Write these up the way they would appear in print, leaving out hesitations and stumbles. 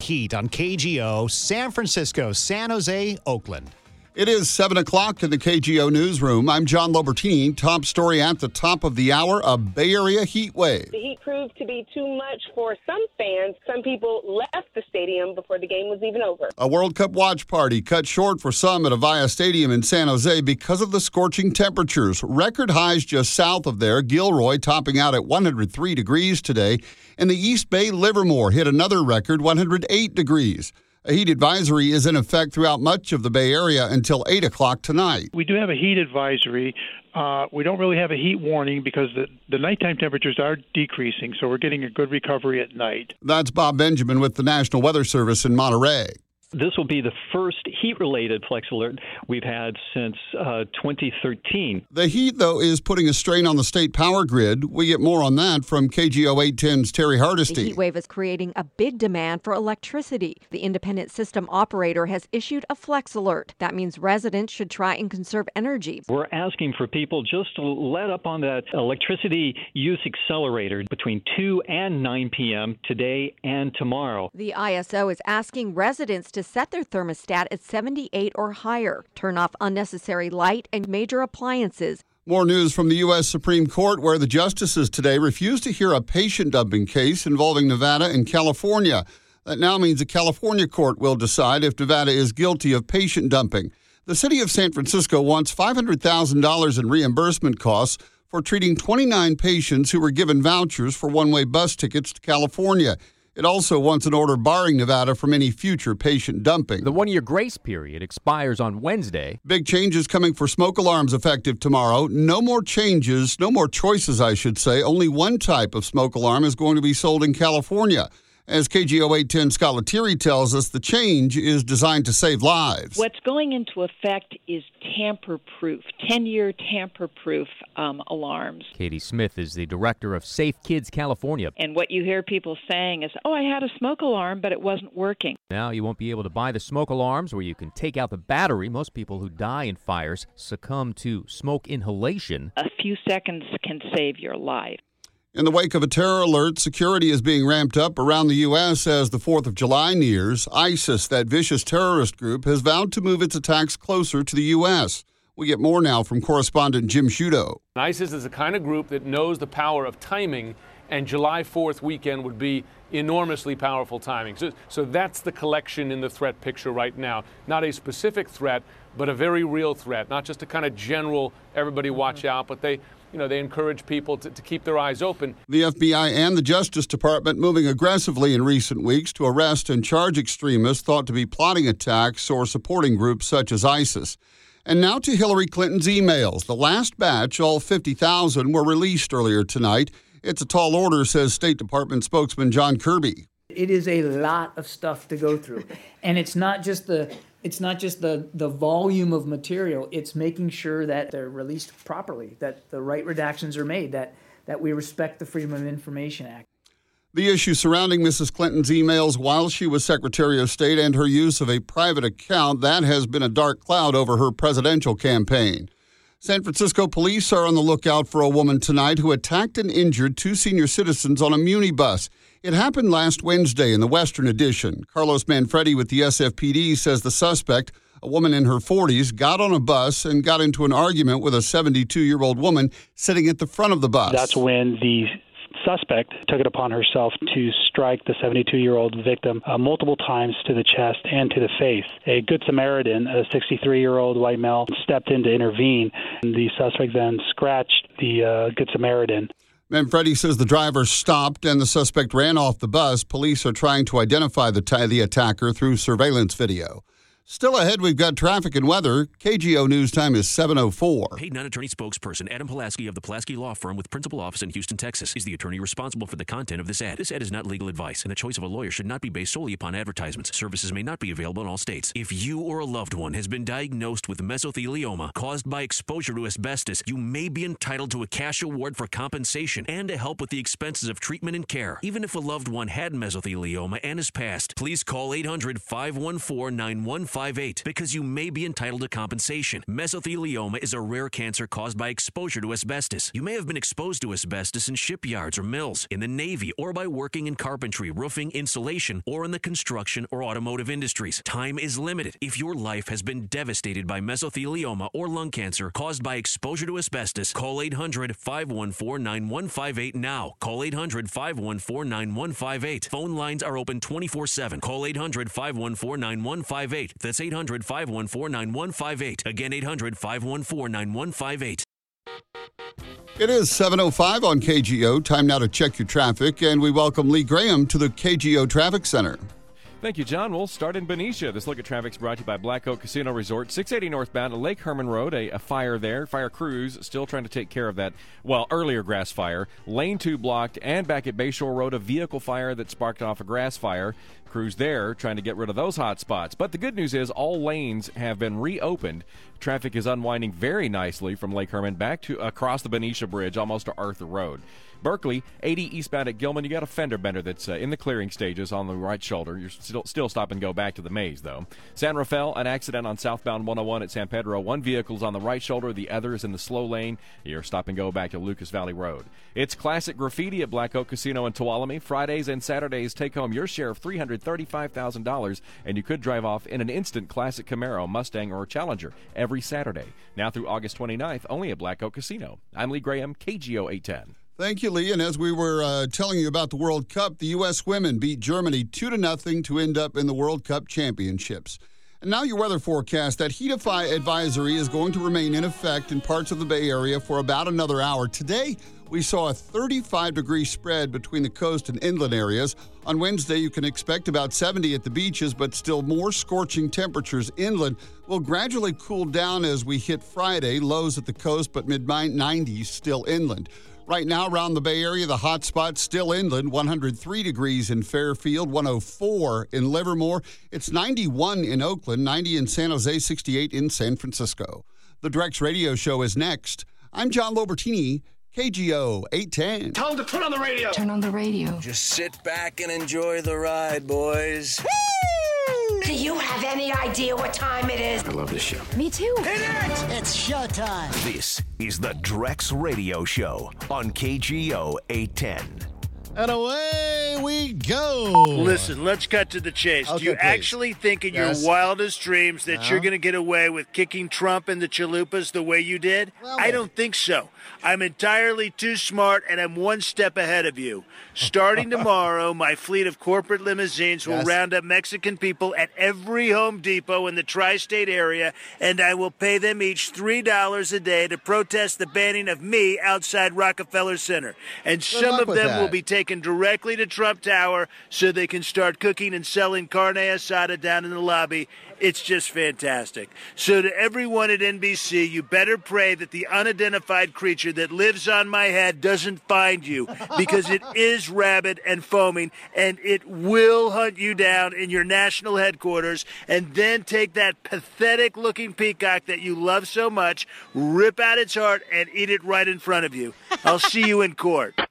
Heat on KGO, San Francisco, San Jose, Oakland. It is 7 o'clock in the KGO newsroom. I'm John Lobertini. Top story at the top of the hour, a Bay Area heat wave. The heat proved to be too much for some fans. Some people left the stadium before the game was even over. A World Cup watch party cut short for some at Avaya Stadium in San Jose because of the scorching temperatures. Record highs just south of there. Gilroy topping out at 103 degrees today. And the East Bay Livermore hit another record, 108 degrees. A heat advisory is in effect throughout much of the Bay Area until 8 o'clock tonight. We do have a heat advisory. We don't really have a heat warning because the nighttime temperatures are decreasing, so we're getting a good recovery at night. That's Bob Benjamin with the National Weather Service in Monterey. This will be the first heat-related flex alert we've had since 2013. The heat, though, is putting a strain on the state power grid. We get more on that from KGO 810's Terry Hardesty. The heat wave is creating a big demand for electricity. The independent system operator has issued a flex alert. That means residents should try and conserve energy. We're asking for people just to let up on that electricity use accelerator between 2 and 9 p.m. today and tomorrow. The ISO is asking residents to set their thermostat at 78 or higher, turn off unnecessary light and major appliances. More news from the U.S. Supreme Court, where the justices today refused to hear a patient dumping case involving Nevada and California. That now means a California court will decide if Nevada is guilty of patient dumping. The city of San Francisco wants $500,000 in reimbursement costs for treating 29 patients who were given vouchers for one-way bus tickets to California. It also wants an order barring Nevada from any future patient dumping. The one-year grace period expires on Wednesday. Big changes coming for smoke alarms effective tomorrow. No more changes, no more choices, I should say. Only one type of smoke alarm is going to be sold in California. As KGO 810 Scott Lettieri tells us, the change is designed to save lives. What's going into effect is tamper-proof, 10-year tamper-proof alarms. Katie Smith is the director of Safe Kids California. And what you hear people saying is, I had a smoke alarm, but it wasn't working. Now you won't be able to buy the smoke alarms where you can take out the battery. Most people who die in fires succumb to smoke inhalation. A few seconds can save your life. In the wake of a terror alert, security is being ramped up around the U.S. as the 4th of July nears. ISIS, that vicious terrorist group, has vowed to move its attacks closer to the U.S. We get more now from correspondent Jim Sciutto. ISIS is the kind of group that knows the power of timing, and July 4th weekend would be enormously powerful timing. So that's the collection in the threat picture right now. Not a specific threat, but a very real threat. Not just a kind of general, everybody watch out, but they encourage people to keep their eyes open. The FBI and the Justice Department moving aggressively in recent weeks to arrest and charge extremists thought to be plotting attacks or supporting groups such as ISIS. And now to Hillary Clinton's emails. The last batch, all 50,000, were released earlier tonight. It's a tall order, says State Department spokesman John Kirby. It is a lot of stuff to go through. And it's not just the volume of material. It's making sure that they're released properly, that the right redactions are made, that we respect the Freedom of Information Act. The issue surrounding Mrs. Clinton's emails while she was Secretary of State and her use of a private account, that has been a dark cloud over her presidential campaign. San Francisco police are on the lookout for a woman tonight who attacked and injured 2 senior citizens on a Muni bus. It happened last Wednesday in the Western Addition. Carlos Manfredi with the SFPD says the suspect, a woman in her 40s, got on a bus and got into an argument with a 72-year-old woman sitting at the front of the bus. That's when the suspect took it upon herself to strike the 72-year-old victim multiple times to the chest and to the face. A Good Samaritan, a 63-year-old white male, stepped in to intervene. And the suspect then scratched the Good Samaritan. Manfredi says the driver stopped and the suspect ran off the bus. Police are trying to identify the attacker through surveillance video. Still ahead, we've got traffic and weather. KGO News Time is 7:04. Paid non-attorney spokesperson Adam Pulaski of the Pulaski Law Firm with principal office in Houston, Texas, is the attorney responsible for the content of this ad. This ad is not legal advice, and the choice of a lawyer should not be based solely upon advertisements. Services may not be available in all states. If you or a loved one has been diagnosed with mesothelioma caused by exposure to asbestos, you may be entitled to a cash award for compensation and to help with the expenses of treatment and care. Even if a loved one had mesothelioma and has passed, please call 800-514-9155 800-514-9158 because you may be entitled to compensation. Mesothelioma is a rare cancer caused by exposure to asbestos. You may have been exposed to asbestos in shipyards or mills, in the Navy, or by working in carpentry, roofing, insulation, or in the construction or automotive industries. Time is limited. If your life has been devastated by mesothelioma or lung cancer caused by exposure to asbestos, call 800-514-9158 now. Call 800-514-9158. Phone lines are open 24/7. Call 800-514-9158. That's 800-514-9158. Again, 800-514-9158. It is 7:05 on KGO. Time now to check your traffic, and we welcome Lee Graham to the KGO Traffic Center. Thank you, John. We'll start in Benicia. This look at traffic is brought to you by Black Oak Casino Resort, 680 northbound at Lake Herman Road. A fire there. Fire crews still trying to take care of that, earlier grass fire. Lane 2 blocked, and back at Bayshore Road, a vehicle fire that sparked off a grass fire. Crews there trying to get rid of those hot spots. But the good news is all lanes have been reopened. Traffic is unwinding very nicely from Lake Herman back to across the Benicia Bridge, almost to Arthur Road. Berkeley, 80 eastbound at Gilman, you got a fender bender that's in the clearing stages on the right shoulder. You're still stop and go back to the maze, though. San Rafael, an accident on southbound 101 at San Pedro. One vehicle's on the right shoulder, the other is in the slow lane. You're stop and go back to Lucas Valley Road. It's classic graffiti at Black Oak Casino in Tuolumne. Fridays and Saturdays, take home your share of $335,000, and you could drive off in an instant classic Camaro, Mustang, or Challenger every Saturday. Now through August 29th, only at Black Oak Casino. I'm Lee Graham, KGO 810. Thank you, Lee. And as we were telling you about the World Cup, the U.S. women beat Germany 2-0 to end up in the World Cup championships. And now your weather forecast. That heat advisory is going to remain in effect in parts of the Bay Area for about another hour. Today, we saw a 35-degree spread between the coast and inland areas. On Wednesday, you can expect about 70 at the beaches, but still more scorching temperatures inland. Will gradually cool down as we hit Friday. Lows at the coast, but mid-90s still inland. Right now, around the Bay Area, the hot spot's still inland, 103 degrees in Fairfield, 104 in Livermore. It's 91 in Oakland, 90 in San Jose, 68 in San Francisco. The Drex Radio Show is next. I'm John Lobertini, KGO 810. Tell them to put on the radio. Turn on the radio. Just sit back and enjoy the ride, boys. Woo! Do you have any idea what time it is? I love this show. Me too. Hit it! It's showtime. This is the Drex Radio Show on KGO 810. And away we go. Listen, let's cut to the chase. Okay, Do you please. actually think in your wildest dreams that you're going to get away with kicking Trump in the chalupas the way you did? I don't think so. I'm entirely too smart, and I'm one step ahead of you. Starting tomorrow, my fleet of corporate limousines will round up Mexican people at every Home Depot in the tri-state area, and I will pay them each $3 a day to protest the banning of me outside Rockefeller Center. And some of them will be taken directly to Trump Tower so they can start cooking and selling carne asada down in the lobby. It's just fantastic. So to everyone at NBC, you better pray that the unidentified creature that lives on my head doesn't find you, because it is rabid and foaming, and it will hunt you down in your national headquarters and then take that pathetic-looking peacock that you love so much, rip out its heart, and eat it right in front of you. I'll see you in court.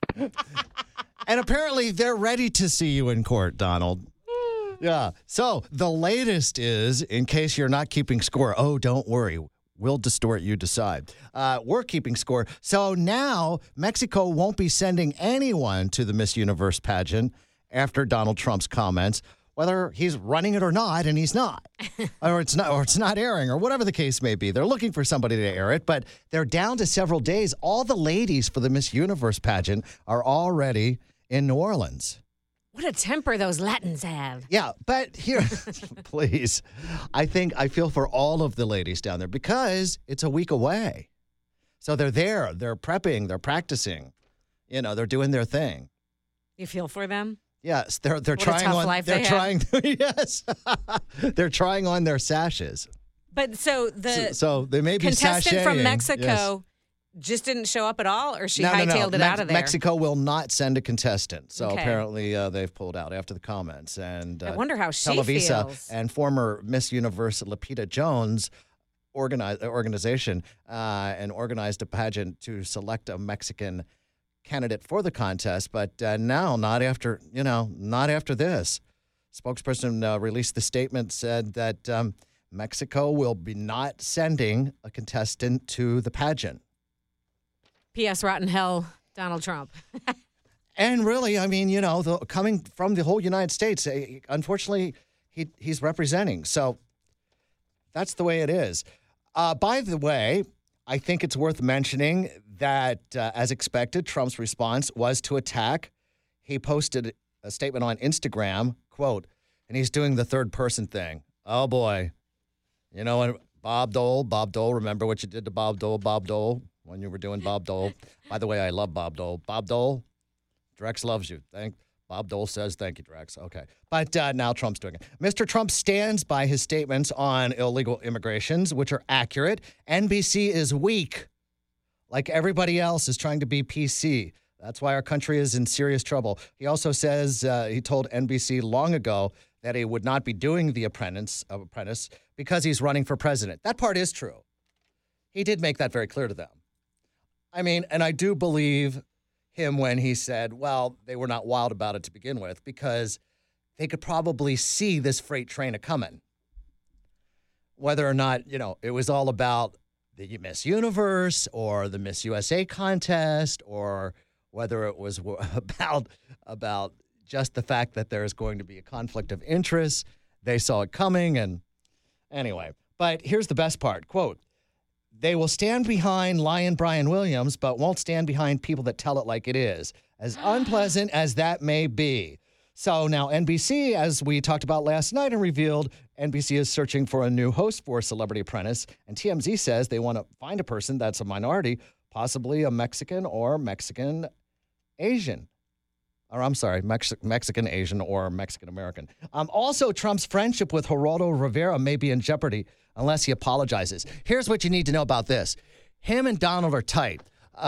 And apparently they're ready to see you in court, Donald. Yeah. So the latest is, in case you're not keeping score, don't worry. We'll distort, you decide. We're keeping score. So now Mexico won't be sending anyone to the Miss Universe pageant after Donald Trump's comments, whether he's running it or not, and he's not. or it's not airing, or whatever the case may be. They're looking for somebody to air it, but they're down to several days. All the ladies for the Miss Universe pageant are already in New Orleans. What a temper those Latins have. Yeah, but here, please, I feel for all of the ladies down there because it's a week away. So they're there, they're prepping, they're practicing, they're doing their thing. You feel for them? Yes, they're what trying a tough on. Life they're they trying. Yes, they're trying on their sashes. But so the so they may be contestant from sashaying, Mexico. yes. Just didn't show up at all, or she No. hightailed it out of there? Mexico will not send a contestant. So Okay. apparently they've pulled out after the comments. And I wonder how she Televisa feels. and former Miss Universe Lupita Jones organization and organized a pageant to select a Mexican candidate for the contest. But now, not after this. Spokesperson released the statement, said that Mexico will be not sending a contestant to the pageant. P.S. Rotten Hell, Donald Trump. And really, I mean, coming from the whole United States, unfortunately, he's representing. So that's the way it is. By the way, I think it's worth mentioning that, as expected, Trump's response was to attack. He posted a statement on Instagram, quote, and he's doing the third person thing. Oh, boy. You know what? Bob Dole, remember what you did to Bob Dole, when you were doing Bob Dole? By the way, I love Bob Dole. Bob Dole, Drex loves you. Bob Dole says thank you, Drex. Okay. But now Trump's doing it. Mr. Trump stands by his statements on illegal immigrations, which are accurate. NBC is weak. Like everybody else is trying to be PC. That's why our country is in serious trouble. He also says he told NBC long ago that he would not be doing The Apprentice because he's running for president. That part is true. He did make that very clear to them. I mean, and I do believe him when he said, well, they were not wild about it to begin with because they could probably see this freight train a-coming. Whether or not, it was all about the Miss Universe or the Miss USA contest or whether it was about just the fact that there is going to be a conflict of interest. They saw it coming, and anyway. But here's the best part. Quote, they will stand behind Lion Brian Williams, but won't stand behind people that tell it like it is, as unpleasant as that may be. So now NBC, as we talked about last night and revealed, NBC is searching for a new host for Celebrity Apprentice, and TMZ says they want to find a person that's a minority, possibly a Mexican or Mexican Asian. Or I'm sorry, Mexican Asian or Mexican American. Also, Trump's friendship with Geraldo Rivera may be in jeopardy unless he apologizes. Here's what you need to know about this. Him and Donald are tight.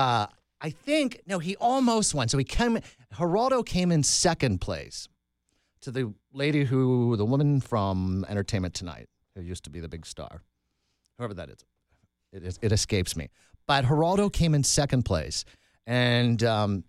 He almost won. So Geraldo came in second place to the woman from Entertainment Tonight, who used to be the big star. Whoever that is. It escapes me. But Geraldo came in second place. And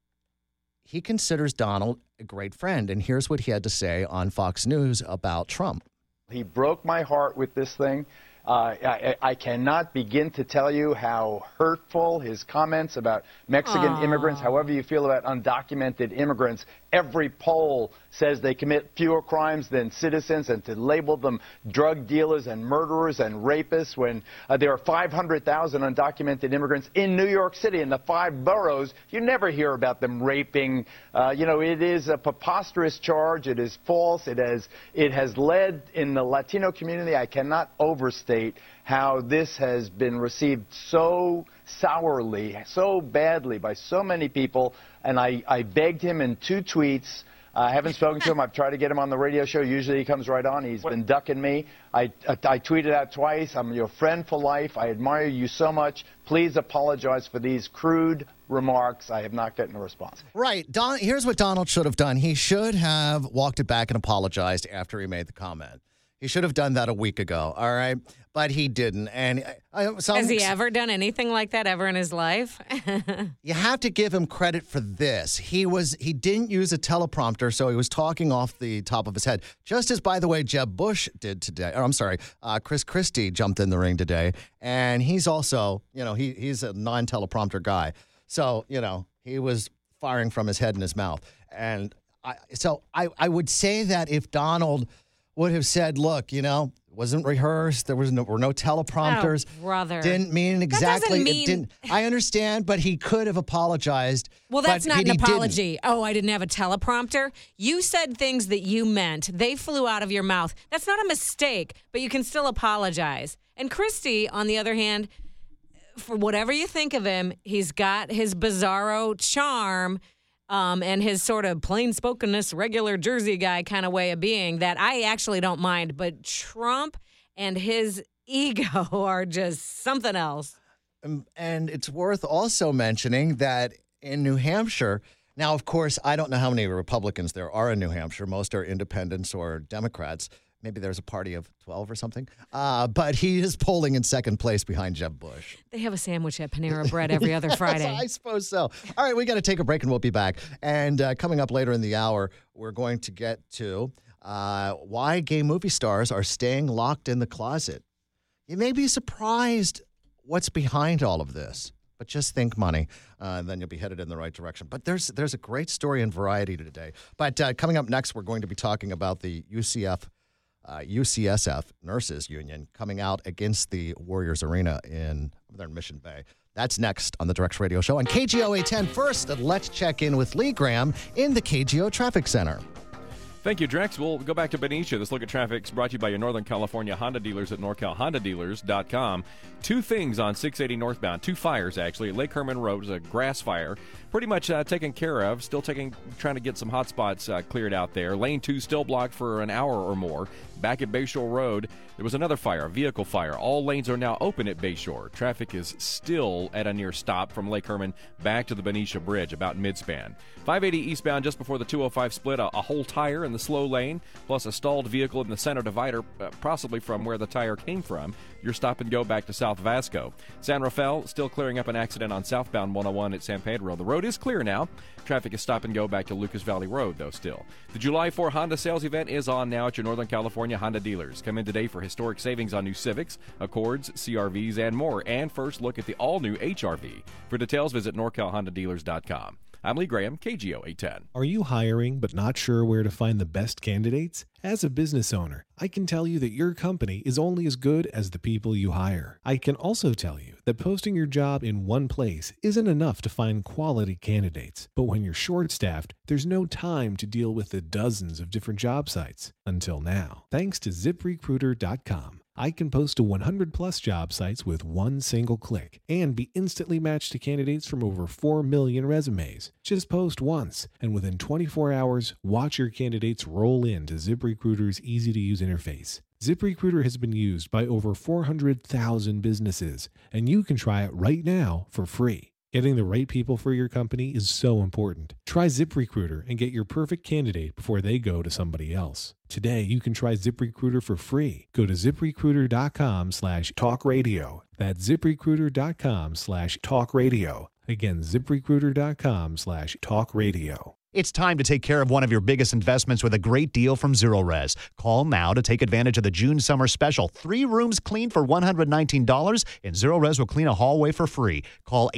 he considers Donald a great friend. And here's what he had to say on Fox News about Trump. He broke my heart with this thing. I cannot begin to tell you how hurtful his comments about Mexican immigrants, however you feel about undocumented immigrants. Every poll says they commit fewer crimes than citizens, and to label them drug dealers and murderers and rapists when there are 500,000 undocumented immigrants in New York City in the 5 boroughs, you never hear about them raping. It is a preposterous charge. It is false. It has led in the Latino community. I cannot overstate how this has been received so sourly, so badly by so many people. And I begged him in 2 tweets. I haven't spoken to him. I've tried to get him on the radio show. Usually he comes right on. He's been ducking me. I tweeted out twice. I'm your friend for life. I admire you so much. Please apologize for these crude remarks. I have not gotten a response. Right. Here's what Donald should have done. He should have walked it back and apologized after he made the comment. He should have done that a week ago, all right? But he didn't. And has he ever done anything like that ever in his life? You have to give him credit for this. He didn't use a teleprompter, so he was talking off the top of his head. Just as, by the way, Jeb Bush did today. Or I'm sorry, Chris Christie jumped in the ring today. And he's also, he's a non-teleprompter guy. So, he was firing from his head and his mouth. And I would say that if Donald would have said, look, wasn't rehearsed. There were no teleprompters. Oh, brother. Didn't mean exactly. That doesn't mean... I understand, but he could have apologized. Well, that's not an apology. Didn't. Oh, I didn't have a teleprompter. You said things that you meant. They flew out of your mouth. That's not a mistake, but you can still apologize. And Christie, on the other hand, for whatever you think of him, he's got his bizarro charm. And his sort of plain-spokenness, regular Jersey guy kind of way of being that I actually don't mind. But Trump and his ego are just something else. And it's worth also mentioning that in New Hampshire, now, of course, I don't know how many Republicans there are in New Hampshire. Most are independents or Democrats. Maybe there's a party of 12 or something. But he is polling in second place behind Jeb Bush. They have a sandwich at Panera Bread every other Friday. I suppose so. All right, we got to take a break and we'll be back. And coming up later in the hour, we're going to get to why gay movie stars are staying locked in the closet. You may be surprised what's behind all of this, but just think money, and then you'll be headed in the right direction. But there's a great story in Variety today. But coming up next, we're going to be talking about the UCSF Nurses Union coming out against the Warriors Arena in Mission Bay. That's next on the Drex Radio Show on KGO 810. First, let's check in with Lee Graham in the KGO Traffic Center. Thank you, Drex. We'll go back to Benicia. This look at traffic is brought to you by your Northern California Honda dealers at NorCalHondaDealers.com. Two things on 680 northbound. Two fires, actually. At Lake Herman Road is a grass fire. Pretty much taken care of. Still trying to get some hot spots cleared out there. Lane 2 still blocked for an hour or more. Back at Bayshore Road, there was another fire, a vehicle fire. All lanes are now open at Bayshore. Traffic is still at a near stop from Lake Herman back to the Benicia Bridge, about midspan. 580 eastbound, just before the 205 split, a whole tire in the slow lane, plus a stalled vehicle in the center divider, possibly from where the tire came from. Your stop and go back to South Vasco. San Rafael still clearing up an accident on southbound 101 at San Pedro. The road is clear now. Traffic is stop and go back to Lucas Valley Road, though, still. The July 4 Honda sales event is on now at your Northern California Honda dealers. Come in today for historic savings on new Civics, Accords, CRVs, and more. And first, look at the all-new HRV. For details, visit NorCalHondaDealers.com. I'm Lee Graham, KGO 810. Are you hiring but not sure where to find the best candidates? As a business owner, I can tell you that your company is only as good as the people you hire. I can also tell you that posting your job in one place isn't enough to find quality candidates. But when you're short-staffed, there's no time to deal with the dozens of different job sites. Until now. Thanks to ZipRecruiter.com. I can post to 100-plus job sites with one single click and be instantly matched to candidates from over 4 million resumes. Just post once, and within 24 hours, watch your candidates roll into ZipRecruiter's easy-to-use interface. ZipRecruiter has been used by over 400,000 businesses, and you can try it right now for free. Getting the right people for your company is so important. Try ZipRecruiter and get your perfect candidate before they go to somebody else. Today, you can try ZipRecruiter for free. Go to ZipRecruiter.com/talkradio. That's ZipRecruiter.com/talkradio. Again, ZipRecruiter.com/talkradio. It's time to take care of one of your biggest investments with a great deal from Zerorez. Call now to take advantage of the June summer special. 3 rooms clean for $119, and Zerorez will clean a hallway for free. Call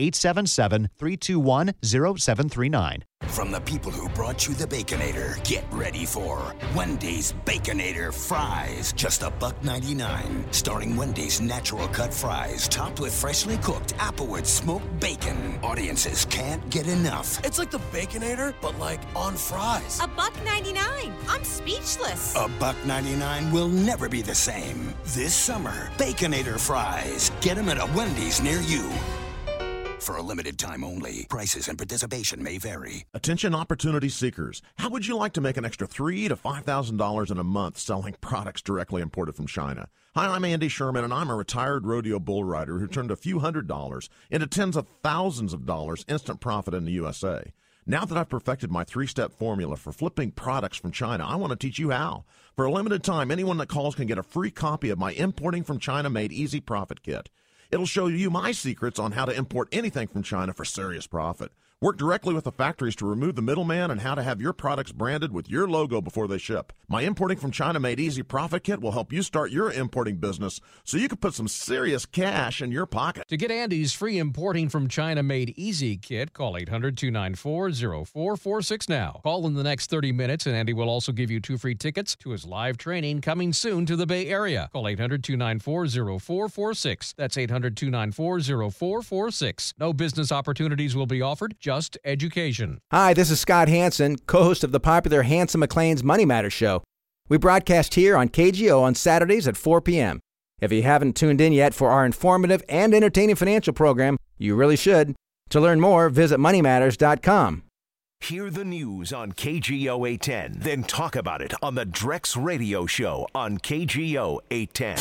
877-321-0739. From the people who brought you the Baconator, get ready for Wendy's Baconator Fries. Just $1.99. Starring Wendy's natural cut fries, topped with freshly cooked Applewood smoked bacon. Audiences can't get enough. It's like the Baconator, but like on fries. $1.99. I'm speechless. $1.99 will never be the same. This summer, Baconator Fries. Get them at a Wendy's near you. For a limited time only. Prices and participation may vary. Attention opportunity seekers. How would you like to make an extra $3,000 to $5,000 in a month selling products directly imported from China? Hi, I'm Andy Sherman, and I'm a retired rodeo bull rider who turned a few $100s into tens of thousands of dollars instant profit in the USA. Now that I've perfected my 3-step formula for flipping products from China, I want to teach you how. For a limited time, anyone that calls can get a free copy of my Importing from China Made Easy Profit Kit. It'll show you my secrets on how to import anything from China for serious profit. Work directly with the factories to remove the middleman and how to have your products branded with your logo before they ship. My Importing from China Made Easy Profit Kit will help you start your importing business so you can put some serious cash in your pocket. To get Andy's free Importing from China Made Easy Kit, call 800-294-0446 now. Call in the next 30 minutes and Andy will also give you 2 free tickets to his live training coming soon to the Bay Area. Call 800-294-0446. That's 800-294-0446. No business opportunities will be offered, just education. Hi, this is Scott Hansen, co-host of the popular Hansen McLean's Money Matters show. We broadcast here on KGO on Saturdays at 4 p.m. If you haven't tuned in yet for our informative and entertaining financial program, you really should. To learn more, visit moneymatters.com. Hear the news on KGO 810, then talk about it on the Drex Radio Show on KGO 810.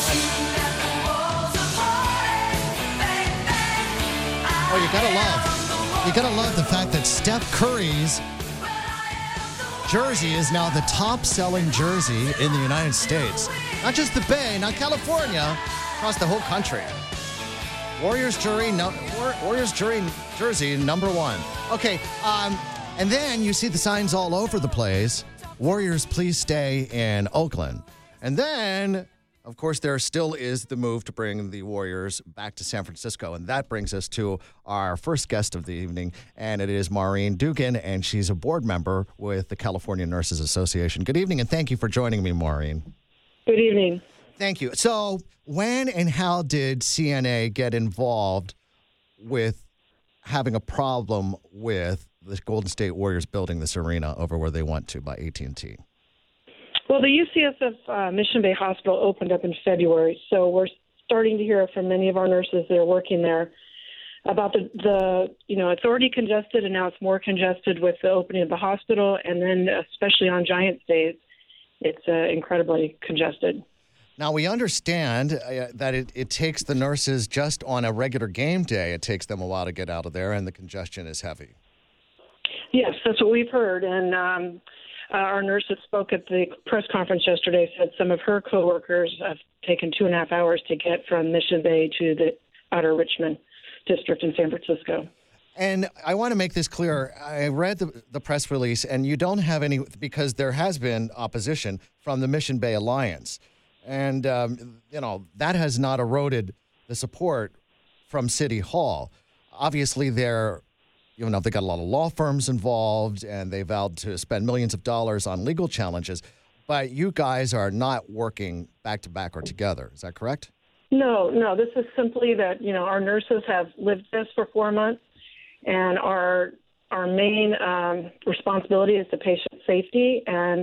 Oh, you gotta love the fact that Steph Curry's jersey is now the top-selling jersey in the United States. Not just the Bay, not California, across the whole country. Warriors jersey number 1. Okay, and then you see the signs all over the place Warriors, please stay in Oakland. And then, of course, there still is the move to bring the Warriors back to San Francisco. And that brings us to our first guest of the evening, and it is Maureen Dugan, and she's a board member with the California Nurses Association. Good evening, and thank you for joining me, Maureen. Good evening. Thank you. So when and how did CNA get involved with having a problem with the Golden State Warriors building this arena over where they want to by AT&T? Well, the UCSF Mission Bay Hospital opened up in February, so we're starting to hear from many of our nurses that are working there about the it's already congested, and now it's more congested with the opening of the hospital, and then especially on Giants days, it's incredibly congested. Now, we understand that it takes the nurses just on a regular game day, it takes them a while to get out of there, and the congestion is heavy. Yes, that's what we've heard, and our nurse that spoke at the press conference yesterday said some of her coworkers have taken 2.5 hours to get from Mission Bay to the outer Richmond district in San Francisco. And I want to make this clear. I read the press release, and you don't have any, because there has been opposition from the Mission Bay Alliance. And, that has not eroded the support from City Hall. Obviously, they got a lot of law firms involved, and they vowed to spend millions of dollars on legal challenges. But you guys are not working back to back or together. Is that correct? No. This is simply that, our nurses have lived this for 4 months, and our main responsibility is the patient safety. And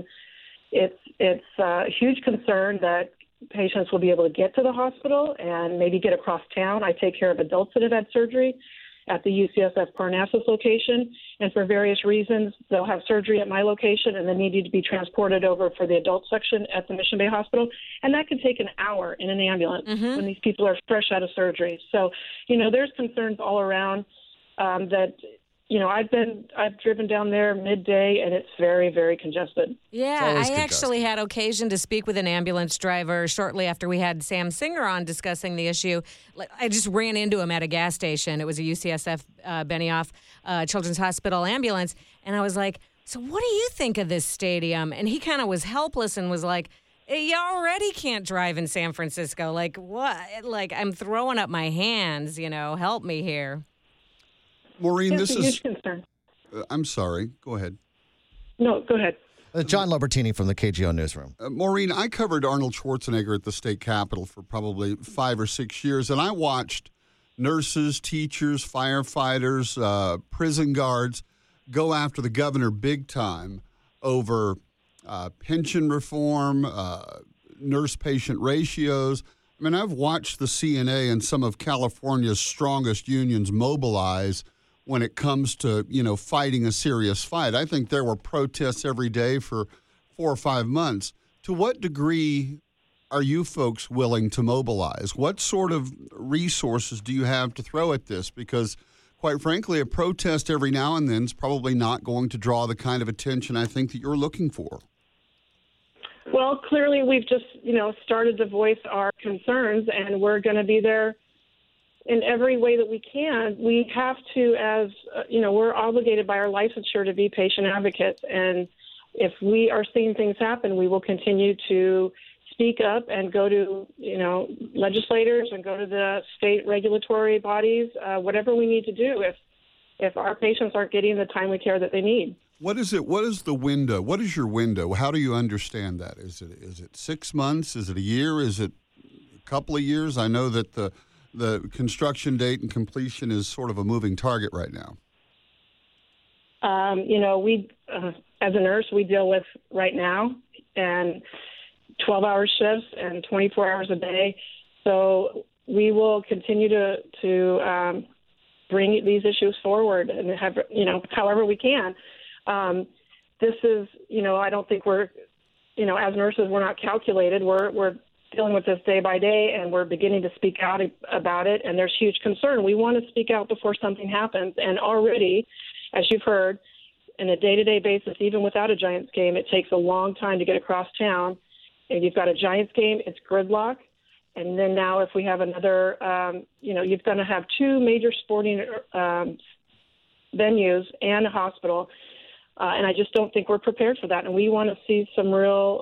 it's a huge concern that patients will be able to get to the hospital and maybe get across town. I take care of adults that have had surgery at the UCSF Parnassus location, and for various reasons, they'll have surgery at my location and then need to be transported over for the adult section at the Mission Bay Hospital, and that can take an hour in an ambulance when these people are fresh out of surgery. So, there's concerns all around that. I've driven down there midday, and it's very, very congested. Yeah, I actually had occasion to speak with an ambulance driver shortly after we had Sam Singer on discussing the issue. I just ran into him at a gas station. It was a UCSF Benioff Children's Hospital ambulance, and I was like, so what do you think of this stadium? And he kind of was helpless and was like, you already can't drive in San Francisco. Like, what? Like, I'm throwing up my hands, help me here. Maureen, this is a huge concern. I'm sorry. Go ahead. No, go ahead. John Lobertini from the KGO Newsroom. Maureen, I covered Arnold Schwarzenegger at the state capitol for probably 5 or 6 years, and I watched nurses, teachers, firefighters, prison guards go after the governor big time over pension reform, nurse-patient ratios. I mean, I've watched the CNA and some of California's strongest unions mobilize when it comes to, fighting a serious fight. I think there were protests every day for 4 or 5 months. To what degree are you folks willing to mobilize? What sort of resources do you have to throw at this? Because, quite frankly, a protest every now and then is probably not going to draw the kind of attention I think that you're looking for. Well, clearly we've just, started to voice our concerns, and we're going to be there in every way that we can. We have to, as, we're obligated by our licensure to be patient advocates. And if we are seeing things happen, we will continue to speak up and go to, legislators and go to the state regulatory bodies, whatever we need to do if our patients aren't getting the timely care that they need. What is it? What is the window? What is your window? How do you understand that? Is it 6 months? Is it a year? Is it a couple of years? I know that the construction date and completion is sort of a moving target right now. We, as a nurse, we deal with right now and 12-hour shifts and 24 hours a day. So we will continue to bring these issues forward and have, however we can. This is, I don't think we're, as nurses, we're not calculated. We're dealing with this day by day, and we're beginning to speak out about it, and there's huge concern. We want to speak out before something happens, and already, as you've heard, on a day-to-day basis, even without a Giants game, it takes a long time to get across town. And you've got a Giants game, it's gridlock. And then now if we have another, you're going to have 2 major sporting venues and a hospital And I just don't think we're prepared for that. And we want to see some real,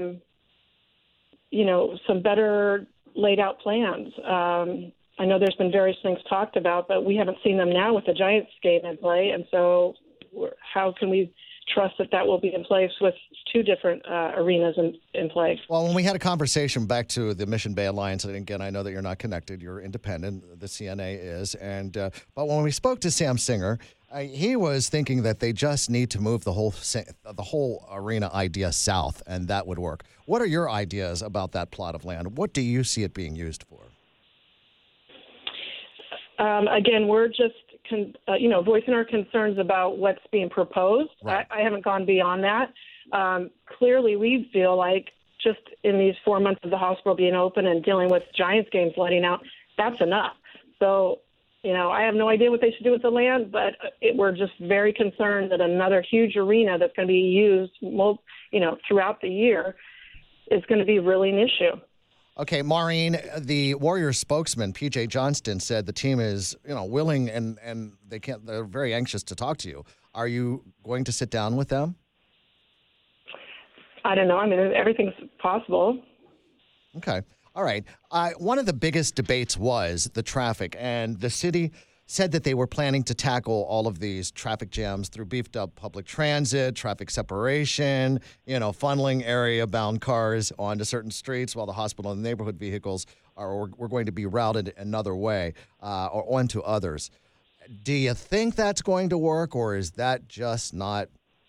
some better laid out plans. I know there's been various things talked about, but we haven't seen them now with the Giants game in play. And so how can we trust that will be in place with two different arenas in play? Well, when we had a conversation back to the Mission Bay Alliance, and again, I know that you're not connected, you're independent, the CNA is, and but when we spoke to Sam Singer, he was thinking that they just need to move the whole arena idea south, and that would work. What are your ideas about that plot of land? What do you see it being used for? Again, we're just, voicing our concerns about what's being proposed. Right. I haven't gone beyond that. Clearly, we feel like just in these 4 months of the hospital being open and dealing with Giants games letting out, that's enough. So, I have no idea what they should do with the land, but we're just very concerned that another huge arena that's going to be used, throughout the year is going to be really an issue. Okay, Maureen, the Warriors spokesman, P.J. Johnston, said the team is, willing and they're very anxious to talk to you. Are you going to sit down with them? I don't know. I mean, everything's possible. Okay. All right. One of the biggest debates was the traffic, and the city said that they were planning to tackle all of these traffic jams through beefed up public transit, traffic separation, funneling area-bound cars onto certain streets while the hospital and neighborhood vehicles were going to be routed another way or onto others. Do you think that's going to work, or is that just not,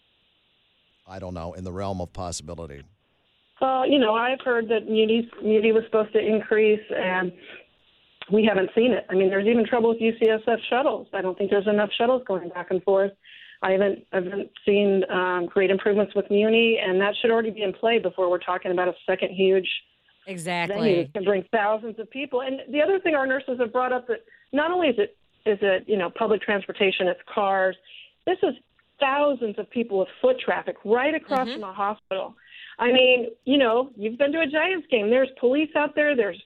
I don't know, in the realm of possibility? Well, I've heard that Muni was supposed to increase, and we haven't seen it. I mean, there's even trouble with UCSF shuttles. I don't think there's enough shuttles going back and forth. I haven't seen great improvements with Muni, and that should already be in play before we're talking about a second huge venue that can bring thousands of people. And the other thing our nurses have brought up, that not only is it public transportation, it's cars. This is thousands of people with foot traffic right across from a hospital. I mean, you've been to a Giants game. There's police out there. There's,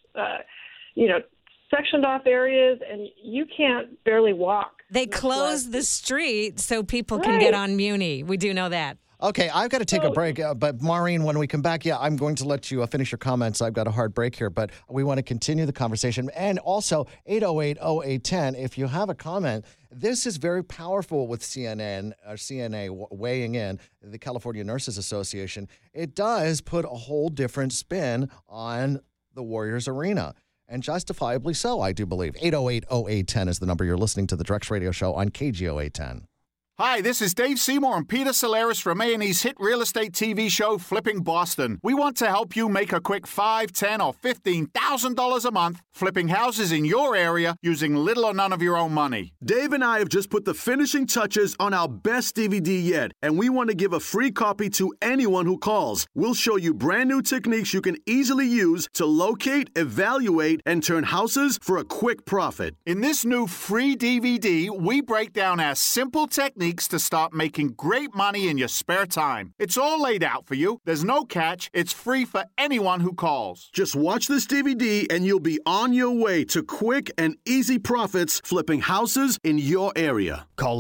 sectioned off areas, and you can't barely walk. They close the street so people can get on Muni. We do know that. Okay, I've got to take a break, but Maureen, when we come back, I'm going to let you finish your comments. I've got a hard break here, but we want to continue the conversation. And also, 808-0810, if you have a comment, this is very powerful with CNA weighing in, the California Nurses Association. It does put a whole different spin on the Warriors arena. And justifiably so, I do believe. 808-0810 is the number. You're listening to the Drex Radio Show on KGO 810. Hi, this is Dave Seymour and Peter Solaris from A&E's hit real estate TV show, Flipping Boston. We want to help you make a quick $5,000, $10,000, or $15,000 a month flipping houses in your area using little or none of your own money. Dave and I have just put the finishing touches on our best DVD yet, and we want to give a free copy to anyone who calls. We'll show you brand new techniques you can easily use to locate, evaluate, and turn houses for a quick profit. In this new free DVD, we break down our simple techniques to start making great money in your spare time. It's all laid out for you. There's no catch. It's free for anyone who calls. Just watch this DVD and you'll be on your way to quick and easy profits flipping houses in your area. Call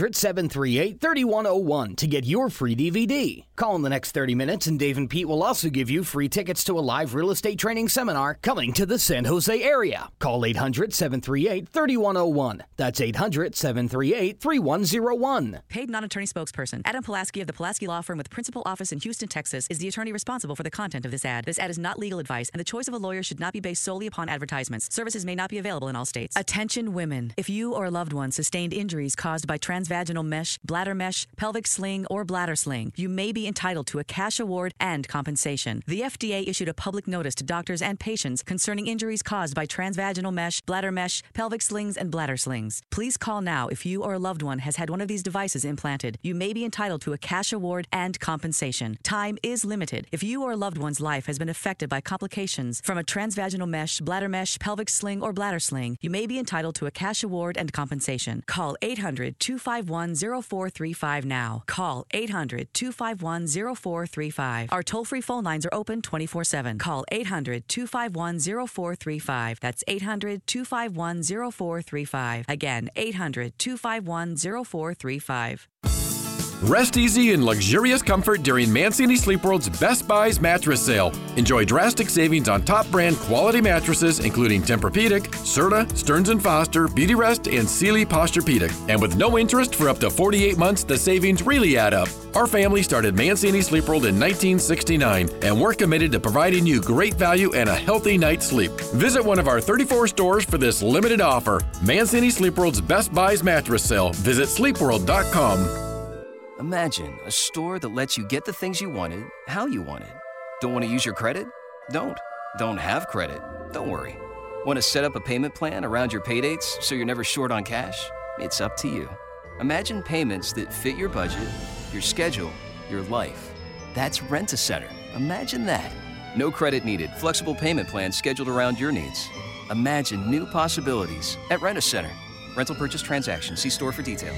800-738-3101 to get your free DVD. Call in the next 30 minutes and Dave and Pete will also give you free tickets to a live real estate training seminar coming to the San Jose area. Call 800-738-3101. That's 800-738-3101. Paid non-attorney spokesperson. Adam Pulaski of the Pulaski Law Firm with principal office in Houston, Texas, is the attorney responsible for the content of this ad. This ad is not legal advice, and the choice of a lawyer should not be based solely upon advertisements. Services may not be available in all states. Attention women. If you or a loved one sustained injuries caused by transvaginal mesh, bladder mesh, pelvic sling, or bladder sling, you may be entitled to a cash award and compensation. The FDA issued a public notice to doctors and patients concerning injuries caused by transvaginal mesh, pelvic slings, and bladder slings. Please call now if you or a loved one has had one of these devices implanted. You may be entitled to a cash award and compensation. Time is limited. If you or a loved one's life has been affected by complications from a transvaginal mesh, pelvic sling, or bladder sling, you may be entitled to a cash award and compensation. Call 800-251-0435 now. Call 800-251-0435. Our toll-free phone lines are open 24/7. Call 800-251-0435. That's 800-251-0435. Again, 800-251-0435. Rest easy in luxurious comfort during Mancini Sleep World's Best Buys mattress sale. Enjoy drastic savings on top brand quality mattresses, including Tempur-Pedic, Serta, Stearns & Foster, Beautyrest, and Sealy Posturepedic. And with no interest for up to 48 months, the savings really add up. Our family started Mancini Sleep World in 1969, and we're committed to providing you great value and a healthy night's sleep. Visit one of our 34 stores for this limited offer. Mancini Sleep World's Best Buys mattress sale. Visit sleepworld.com. Imagine a store that lets you get the things you wanted, how you wanted. Don't want to use your credit? Don't. Don't have credit? Don't worry. Want to set up a payment plan around your paydates so you're never short on cash? It's up to you. Imagine payments that fit your budget, your schedule, your life. That's Rent-A-Center. Imagine that. No credit needed. Flexible payment plans scheduled around your needs. Imagine new possibilities at Rent-A-Center. Rental purchase transaction. See store for details.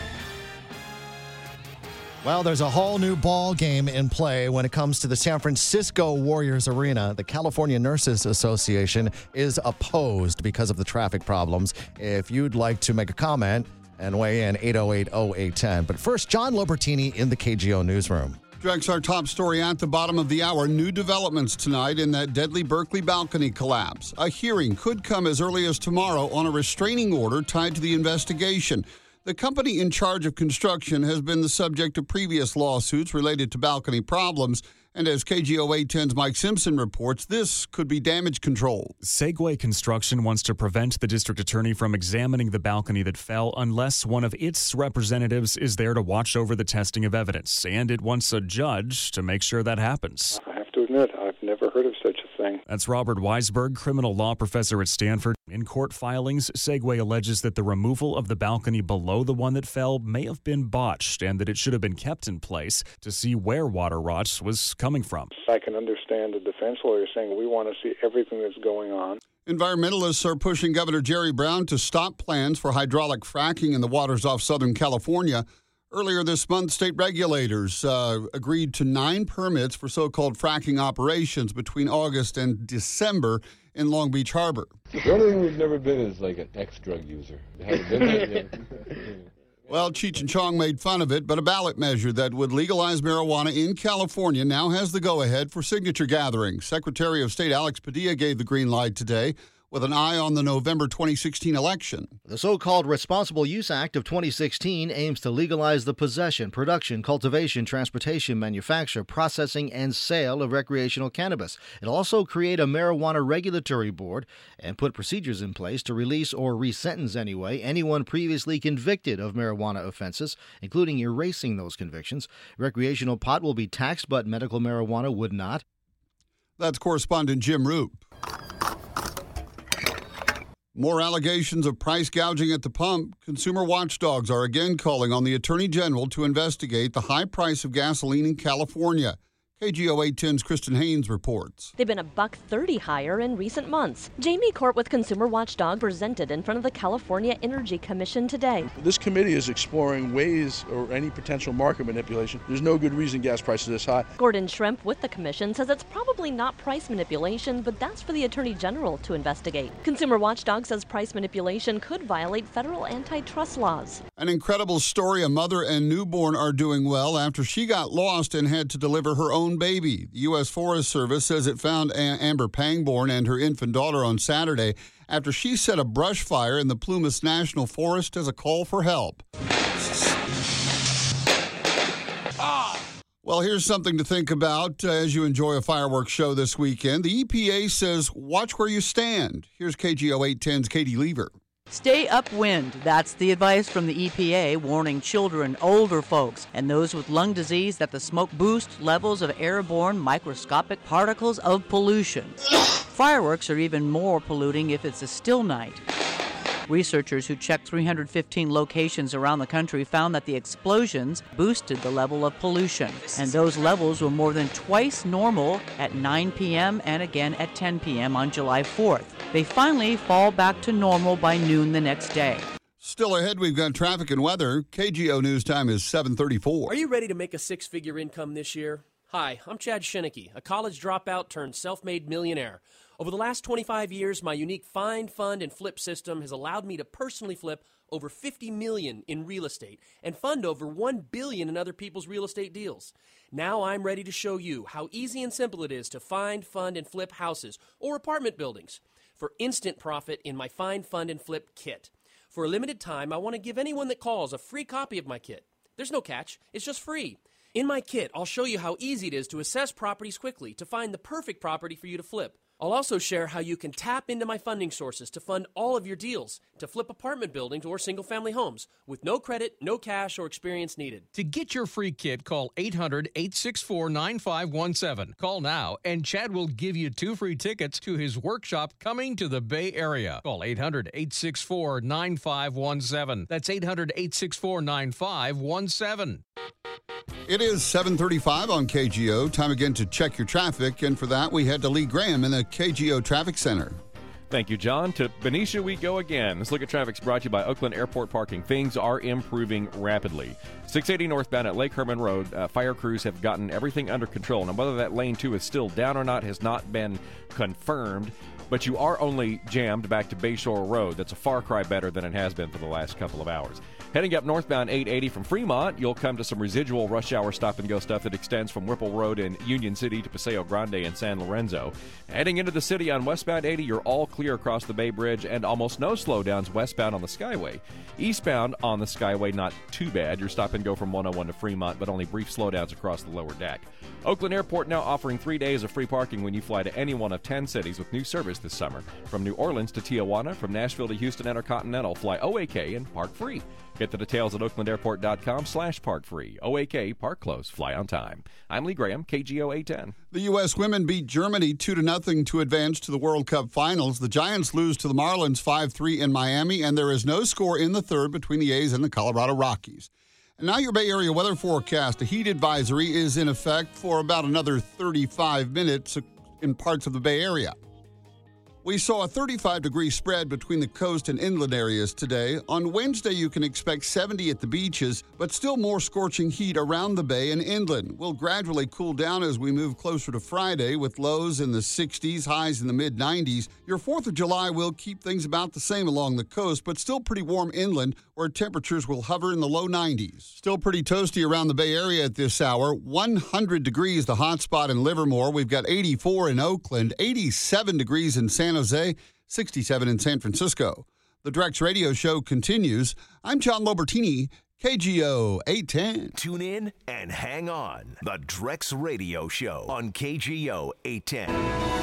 Well, there's a whole new ball game in play when it comes to the San Francisco Warriors Arena. The California Nurses Association is opposed because of the traffic problems. If you'd like to make a comment and weigh in, 808-0810. But first, John Lobertini in the KGO newsroom. Drex, our top story at the bottom of the hour. New developments tonight in that deadly Berkeley balcony collapse. A hearing could come as early as tomorrow on a restraining order tied to the investigation. The company in charge of construction has been the subject of previous lawsuits related to balcony problems. And as KGO 810's Mike Simpson reports, this could be damage control. Segway Construction wants to prevent the district attorney from examining the balcony that fell unless one of its representatives is there to watch over the testing of evidence. And it wants a judge to make sure that happens. I have to admit, I've never heard of such a thing. That's Robert Weisberg, criminal law professor at Stanford. In court filings, Segway alleges that the removal of the balcony below the one that fell may have been botched and that it should have been kept in place to see where water rot was coming from. I can understand the defense lawyer saying we want to see everything that's going on. Environmentalists are pushing Governor Jerry Brown to stop plans for hydraulic fracking in the waters off Southern California. Earlier this month, state regulators agreed to 9 permits for so-called fracking operations between August and December in Long Beach Harbor. The only thing we've never been is like an ex-drug user. Haven't been there yet. Well, Cheech and Chong made fun of it, but a ballot measure that would legalize marijuana in California now has the go-ahead for signature gatherings. Secretary of State Alex Padilla gave the green light today with an eye on the November 2016 election. The so-called Responsible Use Act of 2016 aims to legalize the possession, production, cultivation, transportation, manufacture, processing, and sale of recreational cannabis. It'll also create a marijuana regulatory board and put procedures in place to release or resentence anyway anyone previously convicted of marijuana offenses, including erasing those convictions. Recreational pot will be taxed, but medical marijuana would not. That's correspondent Jim Roop. More allegations of price gouging at the pump. Consumer watchdogs are again calling on the Attorney General to investigate the high price of gasoline in California. KGO 810's Kristen Haynes reports. They've been $1.30 higher in recent months. Jamie Court with Consumer Watchdog presented in front of the California Energy Commission today. This committee is exploring ways or any potential market manipulation. There's no good reason gas prices are this high. Gordon Shrimp with the commission says it's probably not price manipulation, but that's for the Attorney General to investigate. Consumer Watchdog says price manipulation could violate federal antitrust laws. An incredible story. A mother and newborn are doing well after she got lost and had to deliver her own baby. The U.S. Forest Service says it found Amber Pangborn and her infant daughter on Saturday after she set a brush fire in the Plumas National Forest as a call for help. Well, here's something to think about as you enjoy a fireworks show this weekend. The EPA says watch where you stand. Here's KGO 810's Katie Lever. Stay upwind. That's the advice from the EPA, warning children, older folks, and those with lung disease that the smoke boosts levels of airborne microscopic particles of pollution. Fireworks are even more polluting if it's a still night. Researchers who checked 315 locations around the country found that the explosions boosted the level of pollution, and those levels were more than twice normal at 9 p.m. and again at 10 p.m. on July 4th. They finally fall back to normal by noon the next day. Still ahead, we've got traffic and weather. KGO News Time is 7:34. Are you ready to make a 6-figure income this year? Hi, I'm Chad Shinicki, a college dropout turned self-made millionaire. Over the last 25 years, my unique find, fund, and flip system has allowed me to personally flip over $50 million in real estate and fund over $1 billion in other people's real estate deals. Now I'm ready to show you how easy and simple it is to find, fund, and flip houses or apartment buildings for instant profit in my Find, Fund, and Flip kit. For a limited time, I want to give anyone that calls a free copy of my kit. There's no catch. It's just free. In my kit, I'll show you how easy it is to assess properties quickly to find the perfect property for you to flip. I'll also share how you can tap into my funding sources to fund all of your deals, to flip apartment buildings or single-family homes with no credit, no cash, or experience needed. To get your free kit, call 800-864-9517. Call now, and Chad will give you 2 free tickets to his workshop coming to the Bay Area. Call 800-864-9517. That's 800-864-9517. It is 7:35 on KGO. Time again to check your traffic, and for that we head to Lee Graham in the KGO Traffic Center. Thank you, John. To Benicia we go again. This look at traffic's brought to you by Oakland Airport Parking. Things are improving rapidly. 680 northbound at Lake Herman Road, fire crews have gotten everything under control. Now, whether that lane 2 is still down or not has not been confirmed, but you are only jammed back to Bayshore Road. That's a far cry better than it has been for the last couple of hours. Heading up northbound 880 from Fremont, you'll come to some residual rush hour stop-and-go stuff that extends from Whipple Road in Union City to Paseo Grande and San Lorenzo. Heading into the city on westbound 80, you're all clear across the Bay Bridge and almost no slowdowns westbound on the Skyway. Eastbound on the Skyway, not too bad. You're stop-and-go from 101 to Fremont, but only brief slowdowns across the lower deck. Oakland Airport now offering 3 days of free parking when you fly to any one of 10 cities with new service this summer. From New Orleans to Tijuana, from Nashville to Houston Intercontinental, fly OAK and park free. Get the details at oaklandairport.com/park free. OAK, park close, fly on time. I'm Lee Graham, KGO 810. The U.S. women beat Germany 2-0 to advance to the World Cup finals. The Giants lose to the Marlins 5-3 in Miami, and there is no score in the third between the A's and the Colorado Rockies. And now your Bay Area weather forecast. A heat advisory is in effect for about another 35 minutes in parts of the Bay Area. We saw a 35-degree spread between the coast and inland areas today. On Wednesday, you can expect 70 at the beaches, but still more scorching heat around the bay and inland. We'll gradually cool down as we move closer to Friday with lows in the 60s, highs in the mid-90s. Your 4th of July will keep things about the same along the coast, but still pretty warm inland where temperatures will hover in the low 90s. Still pretty toasty around the Bay Area at this hour. 100 degrees, the hot spot in Livermore. We've got 84 in Oakland, 87 degrees in San Jose, 67 in San Francisco. The Drex Radio Show continues. I'm John Lobertini, KGO 810. Tune in and hang on. The Drex Radio Show on KGO 810.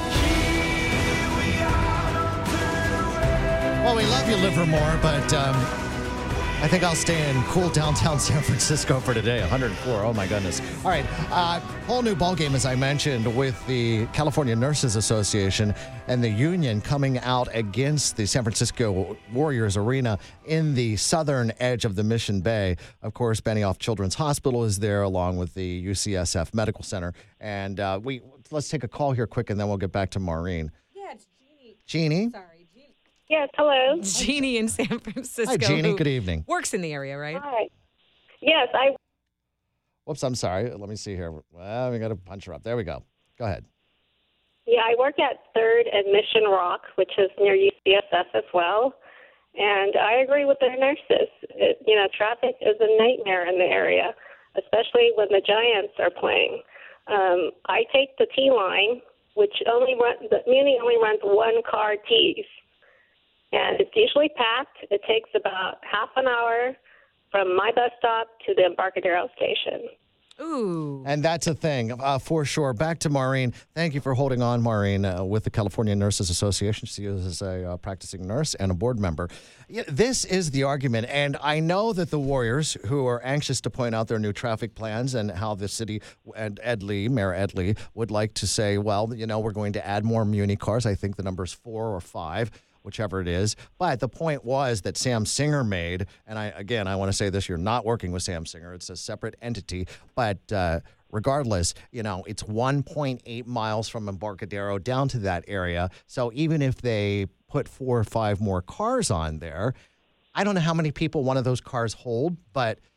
Well, we love you, Livermore, but I think I'll stay in cool downtown San Francisco for today. 104. Oh, my goodness. All right. Whole new ballgame, as I mentioned, with the California Nurses Association and the union coming out against the San Francisco Warriors Arena in the southern edge of the Mission Bay. Of course, Benioff Children's Hospital is there, along with the UCSF Medical Center. And let's take a call here quick, and then we'll get back to Maureen. Yeah, it's Jeannie. Jeannie? Sorry. Yes, hello. Jeannie in San Francisco. Hi, Jeannie. Good evening. Works in the area, right? Hi. Yes, Whoops, I'm sorry. Let me see here. Well, we got to punch her up. There we go. Go ahead. Yeah, I work at 3rd and Mission Rock, which is near UCSF as well. And I agree with the nurses. Traffic is a nightmare in the area, especially when the Giants are playing. I take the T-line, which the Muni only runs one-car T's. And it's usually packed. It takes about half an hour from my bus stop to the Embarcadero station. Ooh. And that's a thing, for sure. Back to Maureen. Thank you for holding on, Maureen, with the California Nurses Association. She is a practicing nurse and a board member. This is the argument, and I know that the Warriors, who are anxious to point out their new traffic plans and how the city and Mayor Ed Lee, would like to say, well, we're going to add more Muni cars. I think the number is 4 or 5. Whichever it is. But the point was that Sam Singer made, and I want to say this, you're not working with Sam Singer. It's a separate entity. But regardless, it's 1.8 miles from Embarcadero down to that area. So even if they put 4 or 5 more cars on there, I don't know how many people one of those cars hold, but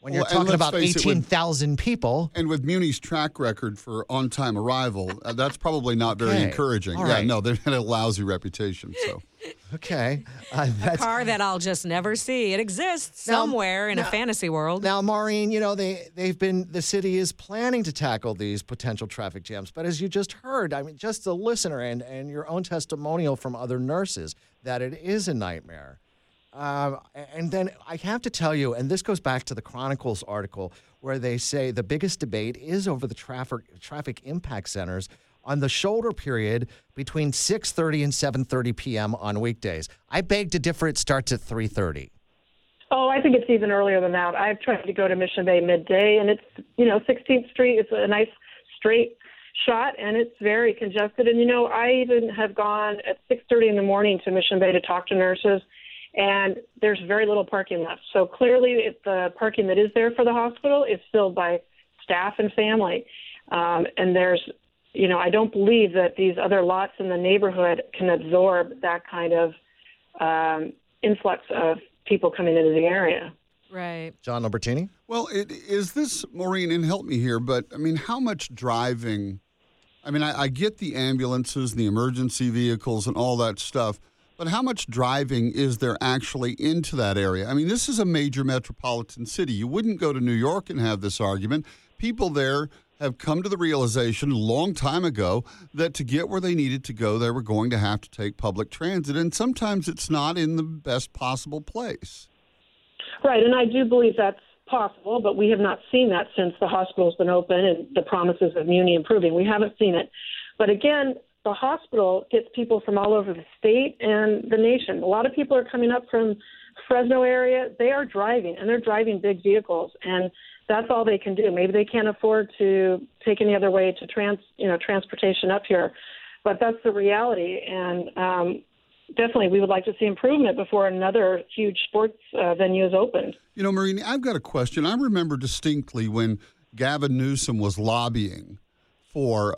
When you're Well, and talking let's about face it, 18,000 people. And with Muni's track record for on-time arrival, that's probably not very Okay. encouraging. All Yeah, right. no, they've had a lousy reputation. So Okay. A car that I'll just never see. It exists somewhere in a fantasy world. Now, Maureen, the city is planning to tackle these potential traffic jams. But as you just heard, I mean, just the listener and your own testimonial from other nurses that it is a nightmare. And then I have to tell you, and this goes back to the Chronicles article where they say the biggest debate is over the traffic impact centers on the shoulder period between 6:30 and 7:30 p.m. on weekdays. I beg to differ. It starts at 3:30. Oh, I think it's even earlier than that. I've tried to go to Mission Bay midday, and it's, 16th Street. It's a nice straight shot, and it's very congested. And, I even have gone at 6:30 in the morning to Mission Bay to talk to nurses, and there's very little parking left. So clearly the parking that is there for the hospital is filled by staff and family. And there's, I don't believe that these other lots in the neighborhood can absorb that kind of influx of people coming into the area. Right. John Lambertini? Well, is this, Maureen, and help me here, but, I mean, how much driving? I mean, I get the ambulances and the emergency vehicles and all that stuff, but how much driving is there actually into that area? I mean, this is a major metropolitan city. You wouldn't go to New York and have this argument. People there have come to the realization a long time ago that to get where they needed to go, they were going to have to take public transit, and sometimes it's not in the best possible place. Right, and I do believe that's possible, but we have not seen that since the hospital's been open and the promises of Muni improving. We haven't seen it. But again, the hospital gets people from all over the state and the nation. A lot of people are coming up from Fresno area. They are driving, and they're driving big vehicles, and that's all they can do. Maybe they can't afford to take any other way to transportation up here, but that's the reality. And definitely, we would like to see improvement before another huge sports venue is opened. Maureen, I've got a question. I remember distinctly when Gavin Newsom was lobbying for,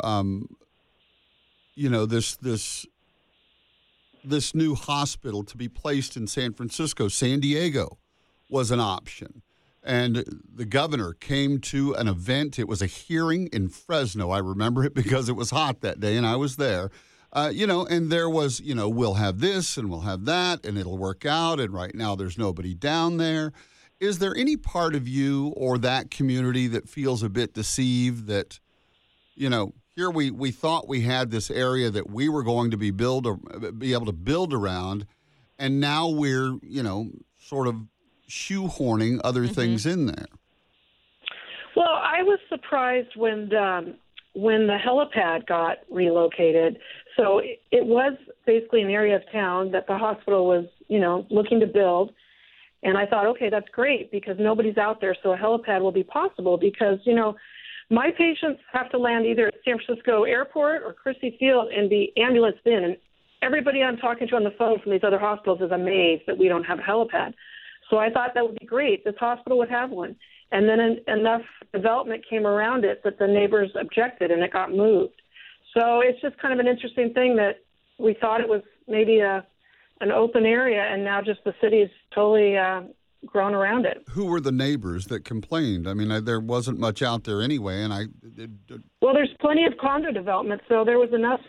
this new hospital to be placed in San Francisco. San Diego was an option. And the governor came to an event. It was a hearing in Fresno. I remember it because it was hot that day, and I was there. And there was, we'll have this and we'll have that, and it'll work out. And right now there's nobody down there. Is there any part of you or that community that feels a bit deceived that, here we thought we had this area that we were going to be able to build around, and now we're, sort of shoehorning other things in there? Well, I was surprised when the helipad got relocated. So it was basically an area of town that the hospital was, looking to build. And I thought, okay, that's great because nobody's out there, so a helipad will be possible because, my patients have to land either at San Francisco Airport or Christie Field and be ambulanced in. And everybody I'm talking to on the phone from these other hospitals is amazed that we don't have a helipad. So I thought that would be great. This hospital would have one. And then enough development came around it that the neighbors objected and it got moved. So it's just kind of an interesting thing that we thought it was maybe an open area, and now just the city's totally grown around it. Who were the neighbors that complained? I mean, there wasn't much out there anyway, and Well, there's plenty of condo development, so there was enough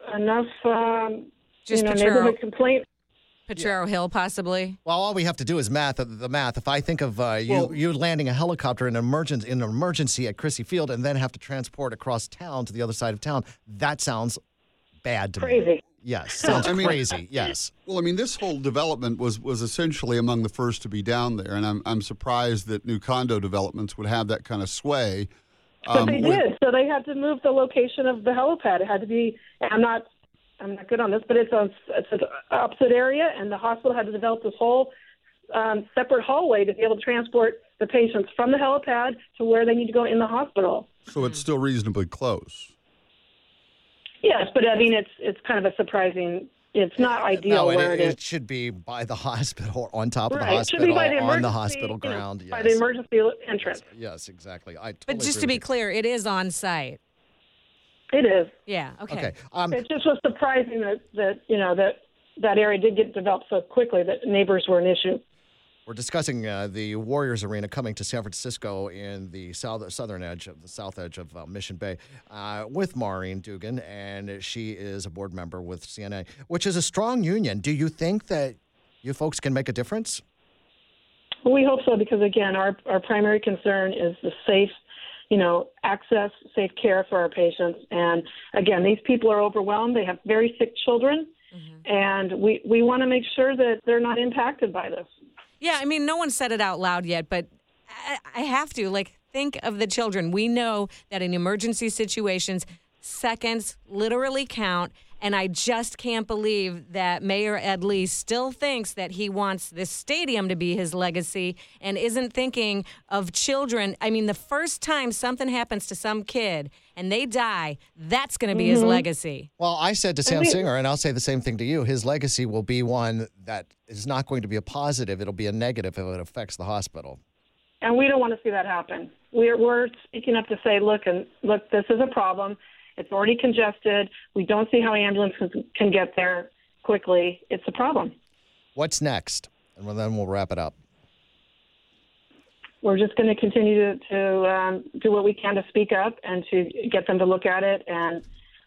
neighborhood complaint. Potrero Hill, possibly. Well, all we have to do is the math. If I think of you landing a helicopter in an emergency at Christie Field and then have to transport across town to the other side of town, that sounds bad to me. Crazy. Yes, sounds crazy. Yes. Well, I mean, this whole development was essentially among the first to be down there, and I'm surprised that new condo developments would have that kind of sway. But they did. So they had to move the location of the helipad. It had to be. I'm not good on this, but it's an opposite area, and the hospital had to develop this whole separate hallway to be able to transport the patients from the helipad to where they need to go in the hospital. So it's still reasonably close. Yes, but I mean, it's kind of a surprising. It's not ideal where it is. It should be by the hospital, or on top of the Right. It should be hospital, by the on the emergency, hospital ground. by the emergency entrance. Yes, exactly. I totally But just to agree be with clear, it is on site. It is. Yeah. Okay. It just was surprising that area did get developed so quickly that neighbors were an issue. We're discussing the Warriors Arena coming to San Francisco in the southern edge of the south edge of Mission Bay with Maureen Dugan, and she is a board member with CNA, which is a strong union. Do you think that you folks can make a difference? Well, we hope so because, again, our primary concern is the safe, access, safe care for our patients. And, again, these people are overwhelmed. They have very sick children, and we want to make sure that they're not impacted by this. Yeah, I mean, no one said it out loud yet, but I have to, think of the children. We know that in emergency situations, seconds literally count, and I just can't believe that Mayor Ed Lee still thinks that he wants this stadium to be his legacy and isn't thinking of children. I mean, the first time something happens to some kid and they die, that's going to be his legacy. Well, I said to Sam Singer, and I'll say the same thing to you, his legacy will be one that is not going to be a positive. It'll be a negative if it affects the hospital. And we don't want to see that happen. We're speaking up to say, look, this is a problem. It's already congested. We don't see how ambulances can get there quickly. It's a problem. What's next? And then we'll wrap it up. We're just going to continue to do what we can to speak up and to get them to look at it. And,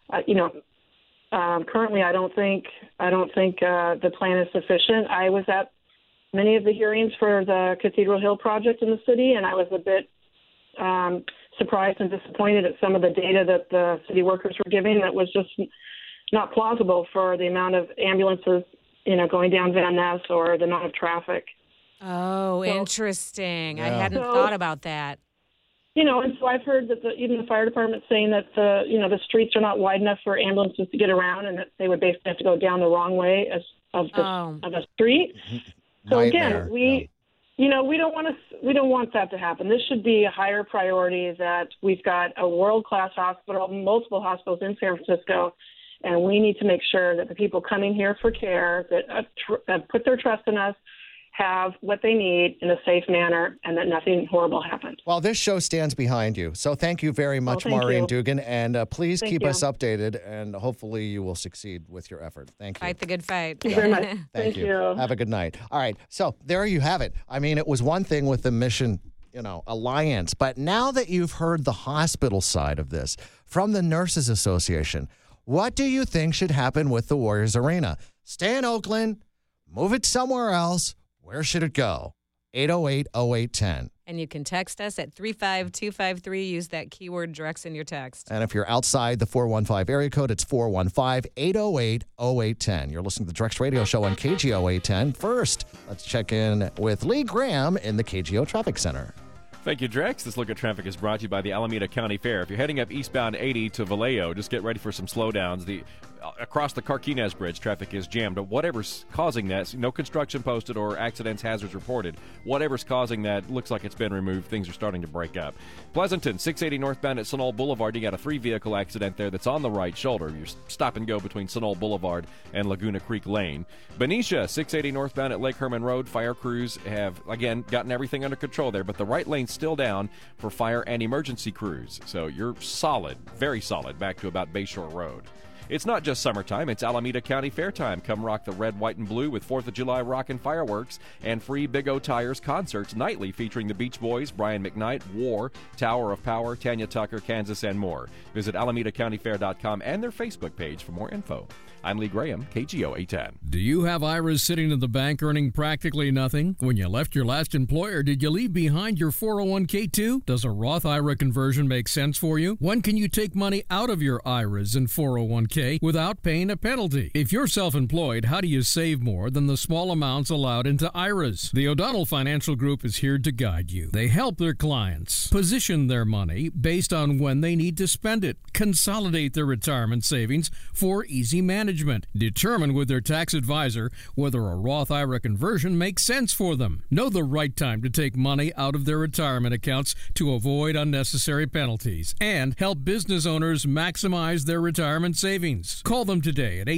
currently I don't think the plan is sufficient. I was at many of the hearings for the Cathedral Hill project in the city, and I was a bit surprised and disappointed at some of the data that the city workers were giving that was just not plausible for the amount of ambulances, going down Van Ness or the amount of traffic. Oh, interesting. Yeah. I hadn't thought about that. And so I've heard that even the fire department saying that the streets are not wide enough for ambulances to get around, and that they would basically have to go down the wrong way of the street. So again, we don't want that to happen. This should be a higher priority that we've got a world-class hospital, multiple hospitals in San Francisco, and we need to make sure that the people coming here for care that put their trust in us have what they need in a safe manner and that nothing horrible happens. Well, this show stands behind you. So thank you very much, Maureen Dugan. And please keep us updated, and hopefully you will succeed with your effort. Thank you. Fight the good fight. Thank you very much. Thank you. Have a good night. All right. So there you have it. I mean, it was one thing with the Mission, Alliance, but now that you've heard the hospital side of this from the Nurses Association, what do you think should happen with the Warriors Arena? Stay in Oakland, move it somewhere else. Where should it go? 808-0810. And you can text us at 35253. Use that keyword Drex in your text. And if you're outside the 415 area code, it's 415-808-0810. You're listening to the Drex Radio Show on KGO 810. First, let's check in with Lee Graham in the KGO Traffic Center. Thank you, Drex. This look at traffic is brought to you by the Alameda County Fair. If you're heading up eastbound 80 to Vallejo, just get ready for some slowdowns. Across the Carquinez Bridge, traffic is jammed. But whatever's causing that, no construction posted or accidents, hazards reported. Whatever's causing that looks like it's been removed. Things are starting to break up. Pleasanton, 680 northbound at Sunol Boulevard. You got a 3-vehicle accident there that's on the right shoulder. You're stop and go between Sunol Boulevard and Laguna Creek Lane. Benicia, 680 northbound at Lake Herman Road. Fire crews have, again, gotten everything under control there, but the right lane's still down for fire and emergency crews. So you're solid, very solid, back to about Bayshore Road. It's not just summertime, it's Alameda County Fair time. Come rock the red, white, and blue with 4th of July rockin' fireworks and free Big O Tires concerts nightly featuring the Beach Boys, Brian McKnight, War, Tower of Power, Tanya Tucker, Kansas, and more. Visit AlamedaCountyFair.com and their Facebook page for more info. I'm Lee Graham, KGO 810. Do you have IRAs sitting in the bank earning practically nothing? When you left your last employer, did you leave behind your 401k too? Does a Roth IRA conversion make sense for you? When can you take money out of your IRAs and 401k without paying a penalty? If you're self-employed, how do you save more than the small amounts allowed into IRAs? The O'Donnell Financial Group is here to guide you. They help their clients position their money based on when they need to spend it, consolidate their retirement savings for easy management, determine with their tax advisor whether a Roth IRA conversion makes sense for them, know the right time to take money out of their retirement accounts to avoid unnecessary penalties, and help business owners maximize their retirement savings. Call them today at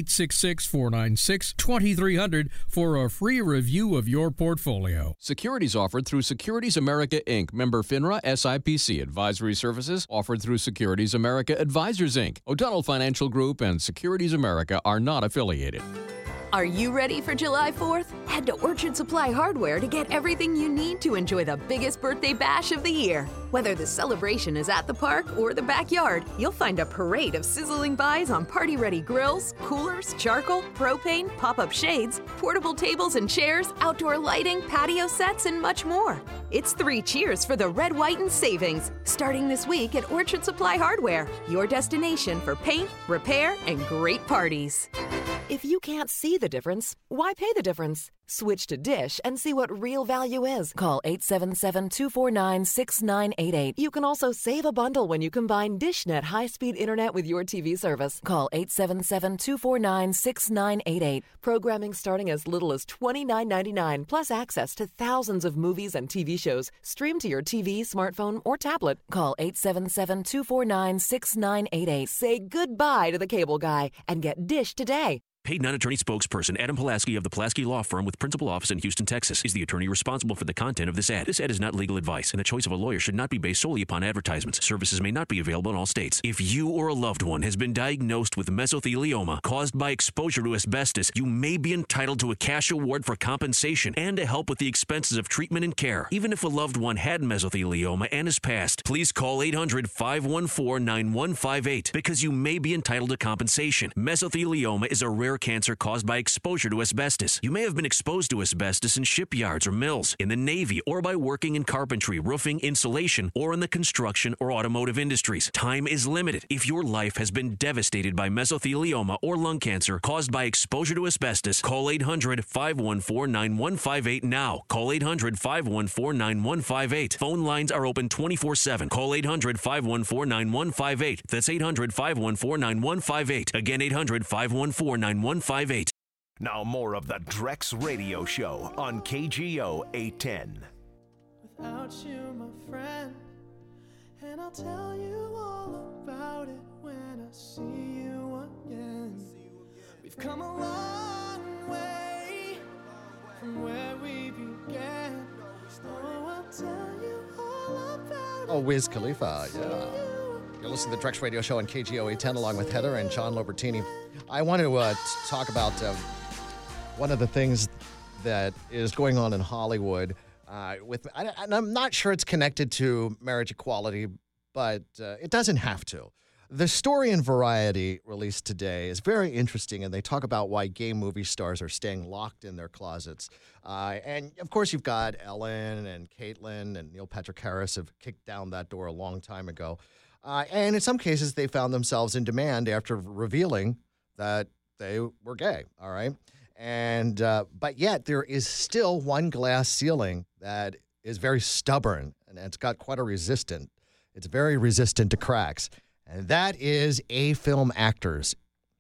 866-496-2300 for a free review of your portfolio. Securities offered through Securities America Inc., member FINRA SIPC. Advisory services offered through Securities America Advisors Inc. O'Donnell Financial Group and Securities America are not affiliated. Are you ready for July 4th? Head to Orchard Supply Hardware to get everything you need to enjoy the biggest birthday bash of the year. Whether the celebration is at the park or the backyard, you'll find a parade of sizzling buys on party-ready grills, coolers, charcoal, propane, pop-up shades, portable tables and chairs, outdoor lighting, patio sets, and much more. It's 3 cheers for the red, white, and savings, starting this week at Orchard Supply Hardware, your destination for paint, repair, and great parties. If you can't see the difference, why pay the difference? Switch to Dish and see what real value is. Call 877-249-6988. You can also save a bundle when you combine DishNet high-speed internet with your TV service. Call 877-249-6988. Programming starting as little as $29.99, plus access to thousands of movies and TV shows. Stream to your TV, smartphone, or tablet. Call 877-249-6988. Say goodbye to the cable guy and get Dish today. Paid non-attorney spokesperson Adam Pulaski of the Pulaski Law Firm with principal office in Houston, Texas, is the attorney responsible for the content of this ad. This ad is not legal advice, and the choice of a lawyer should not be based solely upon advertisements. Services may not be available in all states. If you or a loved one has been diagnosed with mesothelioma caused by exposure to asbestos, you may be entitled to a cash award for compensation and to help with the expenses of treatment and care. Even if a loved one had mesothelioma and has passed, please call 800-514-9158 because you may be entitled to compensation. Mesothelioma is a rare cancer caused by exposure to asbestos. You may have been exposed to asbestos in shipyards or mills, in the Navy, or by working in carpentry, roofing, insulation, or in the construction or automotive industries. Time is limited. If your life has been devastated by mesothelioma or lung cancer caused by exposure to asbestos, call 800-514-9158 now. Call 800-514-9158. Phone lines are open 24/7. Call 800-514-9158. That's 800-514-9158. Again, 800-514-9158. Now more of the Drex Radio Show on KGO 810. Without you, my friend, and I'll tell you all about it when I see you again. We've come a long way from where we began. Oh, I'll tell you all about it. Oh, Wiz Khalifa, yeah. You're listening to the Drex Radio Show on KGO 810 along with Heather and John Lobertini. I want to talk about one of the things that is going on in Hollywood. And I'm not sure it's connected to marriage equality, but it doesn't have to. The story in Variety released today is very interesting, and they talk about why gay movie stars are staying locked in their closets. And, of course, you've got Ellen and Caitlyn and Neil Patrick Harris have kicked down that door a long time ago. And in some cases, they found themselves in demand after revealing that they were gay, all right? And but yet there is still one glass ceiling that is very stubborn, and it's got quite a resistant. It's very resistant to cracks, and that is A-film actors.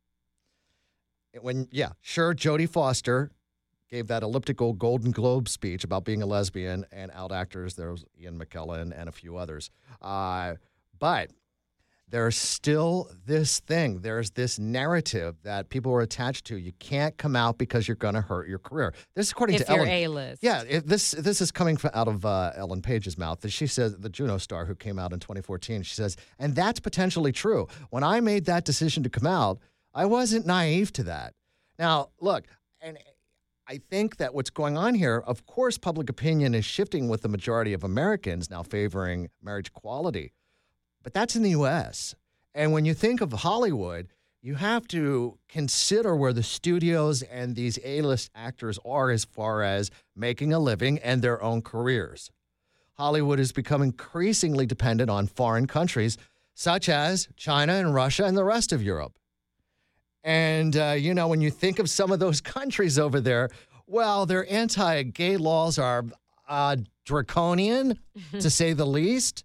Sure, Jodie Foster gave that elliptical Golden Globe speech about being a lesbian, and out actors, there was Ian McKellen and a few others. But there's still this thing. There's this narrative that people are attached to. You can't come out because you're going to hurt your career. This is according to Ellen. If you're A-list. Yeah, this is coming out of Ellen Page's mouth. She says, the Juno star who came out in 2014, she says, and that's potentially true. When I made that decision to come out, I wasn't naive to that. Now, look, and I think that what's going on here, of course, public opinion is shifting with the majority of Americans now favoring marriage equality. But that's in the U.S. And when you think of Hollywood, you have to consider where the studios and these A-list actors are as far as making a living and their own careers. Hollywood has become increasingly dependent on foreign countries such as China and Russia and the rest of Europe. And, when you think of some of those countries over there, well, their anti-gay laws are draconian, to say the least.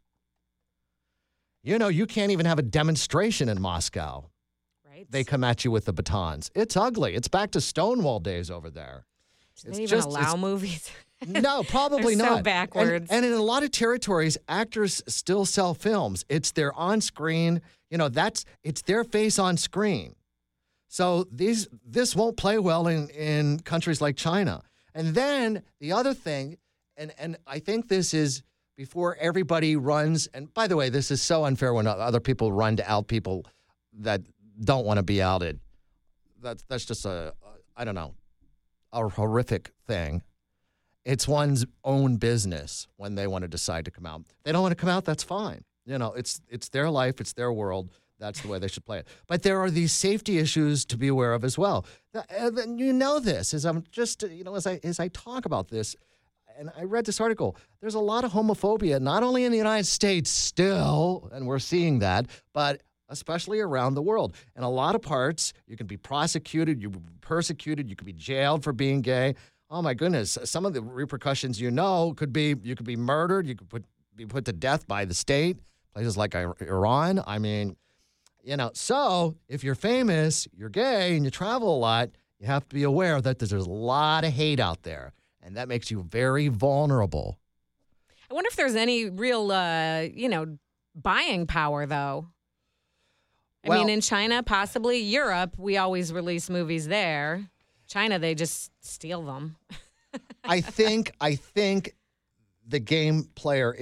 You can't even have a demonstration in Moscow. Right. They come at you with the batons. It's ugly. It's back to Stonewall days over there. Do they even allow movies? No, probably not. So backwards. And in a lot of territories, actors still sell films. It's their on-screen, it's their face on screen. So this won't play well in countries like China. And then the other thing, and I think this is before everybody runs, and by the way, this is so unfair when other people run to out people that don't want to be outed. That's just a I don't know, a horrific thing. It's one's own business when they want to decide to come out. They don't want to come out, that's fine. You know, it's their life, it's their world. That's the way they should play it. But there are these safety issues to be aware of as well. You know this, as I'm just, as I talk about this, and I read this article, there's a lot of homophobia, not only in the United States still, and we're seeing that, but especially around the world. In a lot of parts, you can be prosecuted, you can be persecuted, you could be jailed for being gay. Oh my goodness, some of the repercussions could be you could be murdered, you could be put to death by the state, places like Iran. I mean, so if you're famous, you're gay, and you travel a lot, you have to be aware that there's a lot of hate out there, and that makes you very vulnerable. I wonder if there's any real, buying power, though. I mean, in China, possibly. Europe, we always release movies there. China, they just steal them. I think the gameplay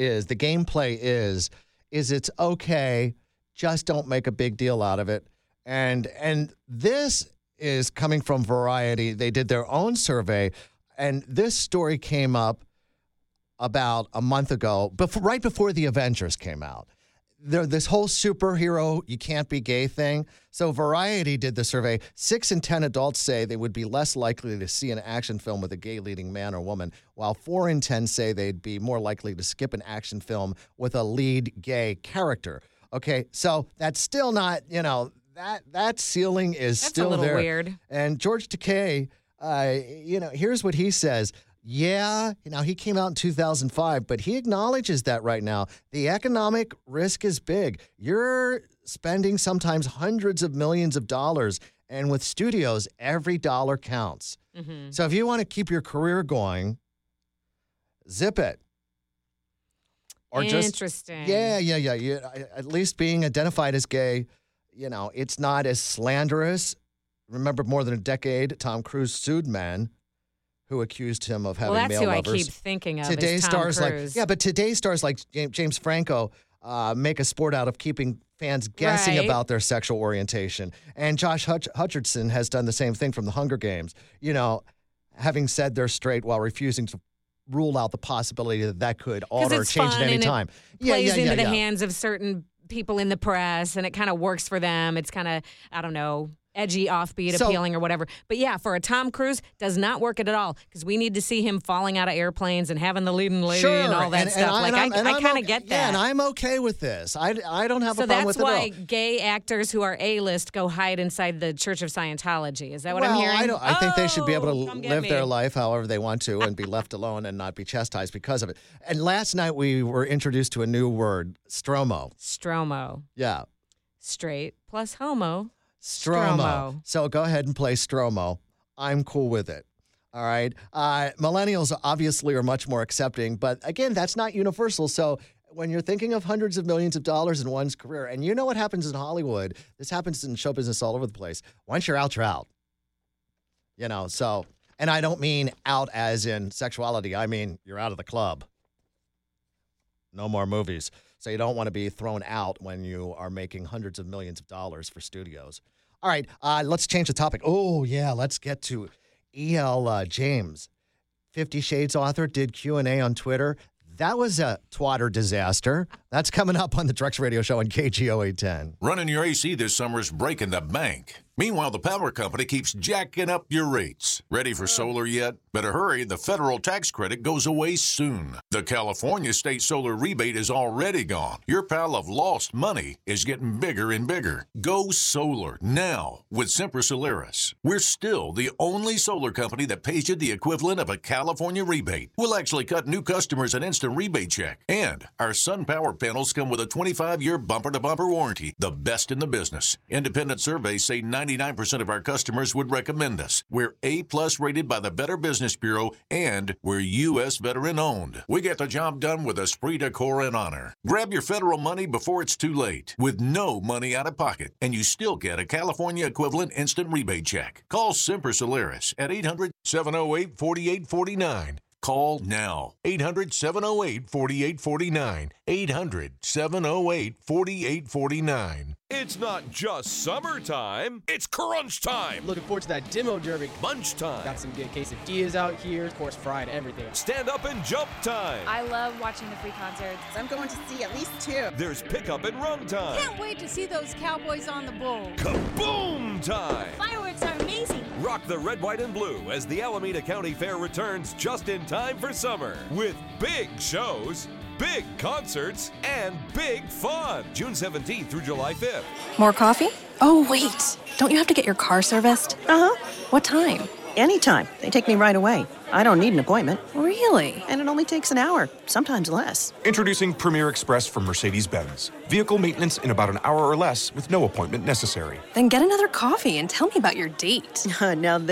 is it's okay. Just don't make a big deal out of it. And this is coming from Variety. They did their own survey, and this story came up about a month ago, right before the Avengers came out. This whole superhero, you can't be gay thing. So Variety did the survey. 6 in 10 adults say they would be less likely to see an action film with a gay leading man or woman, while 4 in 10 say they'd be more likely to skip an action film with a lead gay character. Okay, so that's still not, that ceiling is still there. That's a little weird. And George Takei, here's what he says. Yeah, he came out in 2005, but he acknowledges that right now the economic risk is big. You're spending sometimes hundreds of millions of dollars, and with studios, every dollar counts. Mm-hmm. So if you want to keep your career going, zip it. Or interesting. At least being identified as gay, it's not as slanderous. Remember, more than a decade, Tom Cruise sued men who accused him of having male lovers. Well, that's who I keep thinking of. Today's stars Cruise. But today's stars like James Franco make a sport out of keeping fans guessing about their sexual orientation. And Josh Hutcherson has done the same thing from the Hunger Games. Having said they're straight while refusing to rule out the possibility that could alter or change at any time. It plays into the hands of certain people in the press, and it kind of works for them. It's kind of, I don't know, edgy, offbeat, appealing, or whatever. But yeah, for a Tom Cruise, does not work it at all, because we need to see him falling out of airplanes and having the leading lady and all that stuff. I kind of get that. Yeah, and I'm okay with this. I don't have a problem with it at all. So that's why gay actors who are A-list go hide inside the Church of Scientology. Is that what I'm hearing? I think they should be able to live their life however they want to and be left alone and not be chastised because of it. And last night we were introduced to a new word, stromo. Stromo. Yeah. Straight plus homo. Stromo. So go ahead and play Stromo. I'm cool with it. All right. Millennials obviously are much more accepting, but again, that's not universal. So when you're thinking of hundreds of millions of dollars in one's career, and you know what happens in Hollywood, this happens in show business all over the place. Once you're out, you're out. And I don't mean out as in sexuality. I mean, you're out of the club. No more movies. So you don't want to be thrown out when you are making hundreds of millions of dollars for studios. All right, let's change the topic. Oh, yeah, let's get to E.L. James. 50 Shades author did Q&A on Twitter. That was a twatter disaster. That's coming up on the Drex Radio Show on KGO 810. Running your AC this summer is breaking the bank. Meanwhile, the power company keeps jacking up your rates. Ready for solar yet? Better hurry, the federal tax credit goes away soon. The California state solar rebate is already gone. Your pile of lost money is getting bigger and bigger. Go solar now with Sempra Solaris. We're still the only solar company that pays you the equivalent of a California rebate. We'll actually cut new customers an instant rebate check. And our Sun Power panels come with a 25-year bumper-to-bumper warranty, the best in the business. Independent surveys say 99% of our customers would recommend us. We're A+ rated by the Better Business Bureau, and we're U.S. veteran-owned. We get the job done with esprit de corps and honor. Grab your federal money before it's too late, with no money out of pocket, and you still get a California equivalent instant rebate check. Call Sempra Solaris at 800-708-4849. Call now. 800-708-4849. 800-708-4849. It's not just summertime, it's crunch time. Looking forward to that demo derby. Munch time. Got some good quesadillas out here. Of course, fried everything. Stand up and jump time. I love watching the free concerts. I'm going to see at least 2. There's pickup and run time. Can't wait to see those Cowboys on the Bull. Kaboom time. Fireworks are amazing. Rock the red, white, and blue as the Alameda County Fair returns just in time for summer with big shows, big concerts, and big fun. June 17th through July 5th. More coffee? Oh, wait. Don't you have to get your car serviced? Uh-huh. What time? Anytime. They take me right away. I don't need an appointment. Really? And it only takes an hour, sometimes less. Introducing Premier Express from Mercedes-Benz. Vehicle maintenance in about an hour or less with no appointment necessary. Then get another coffee and tell me about your date. Now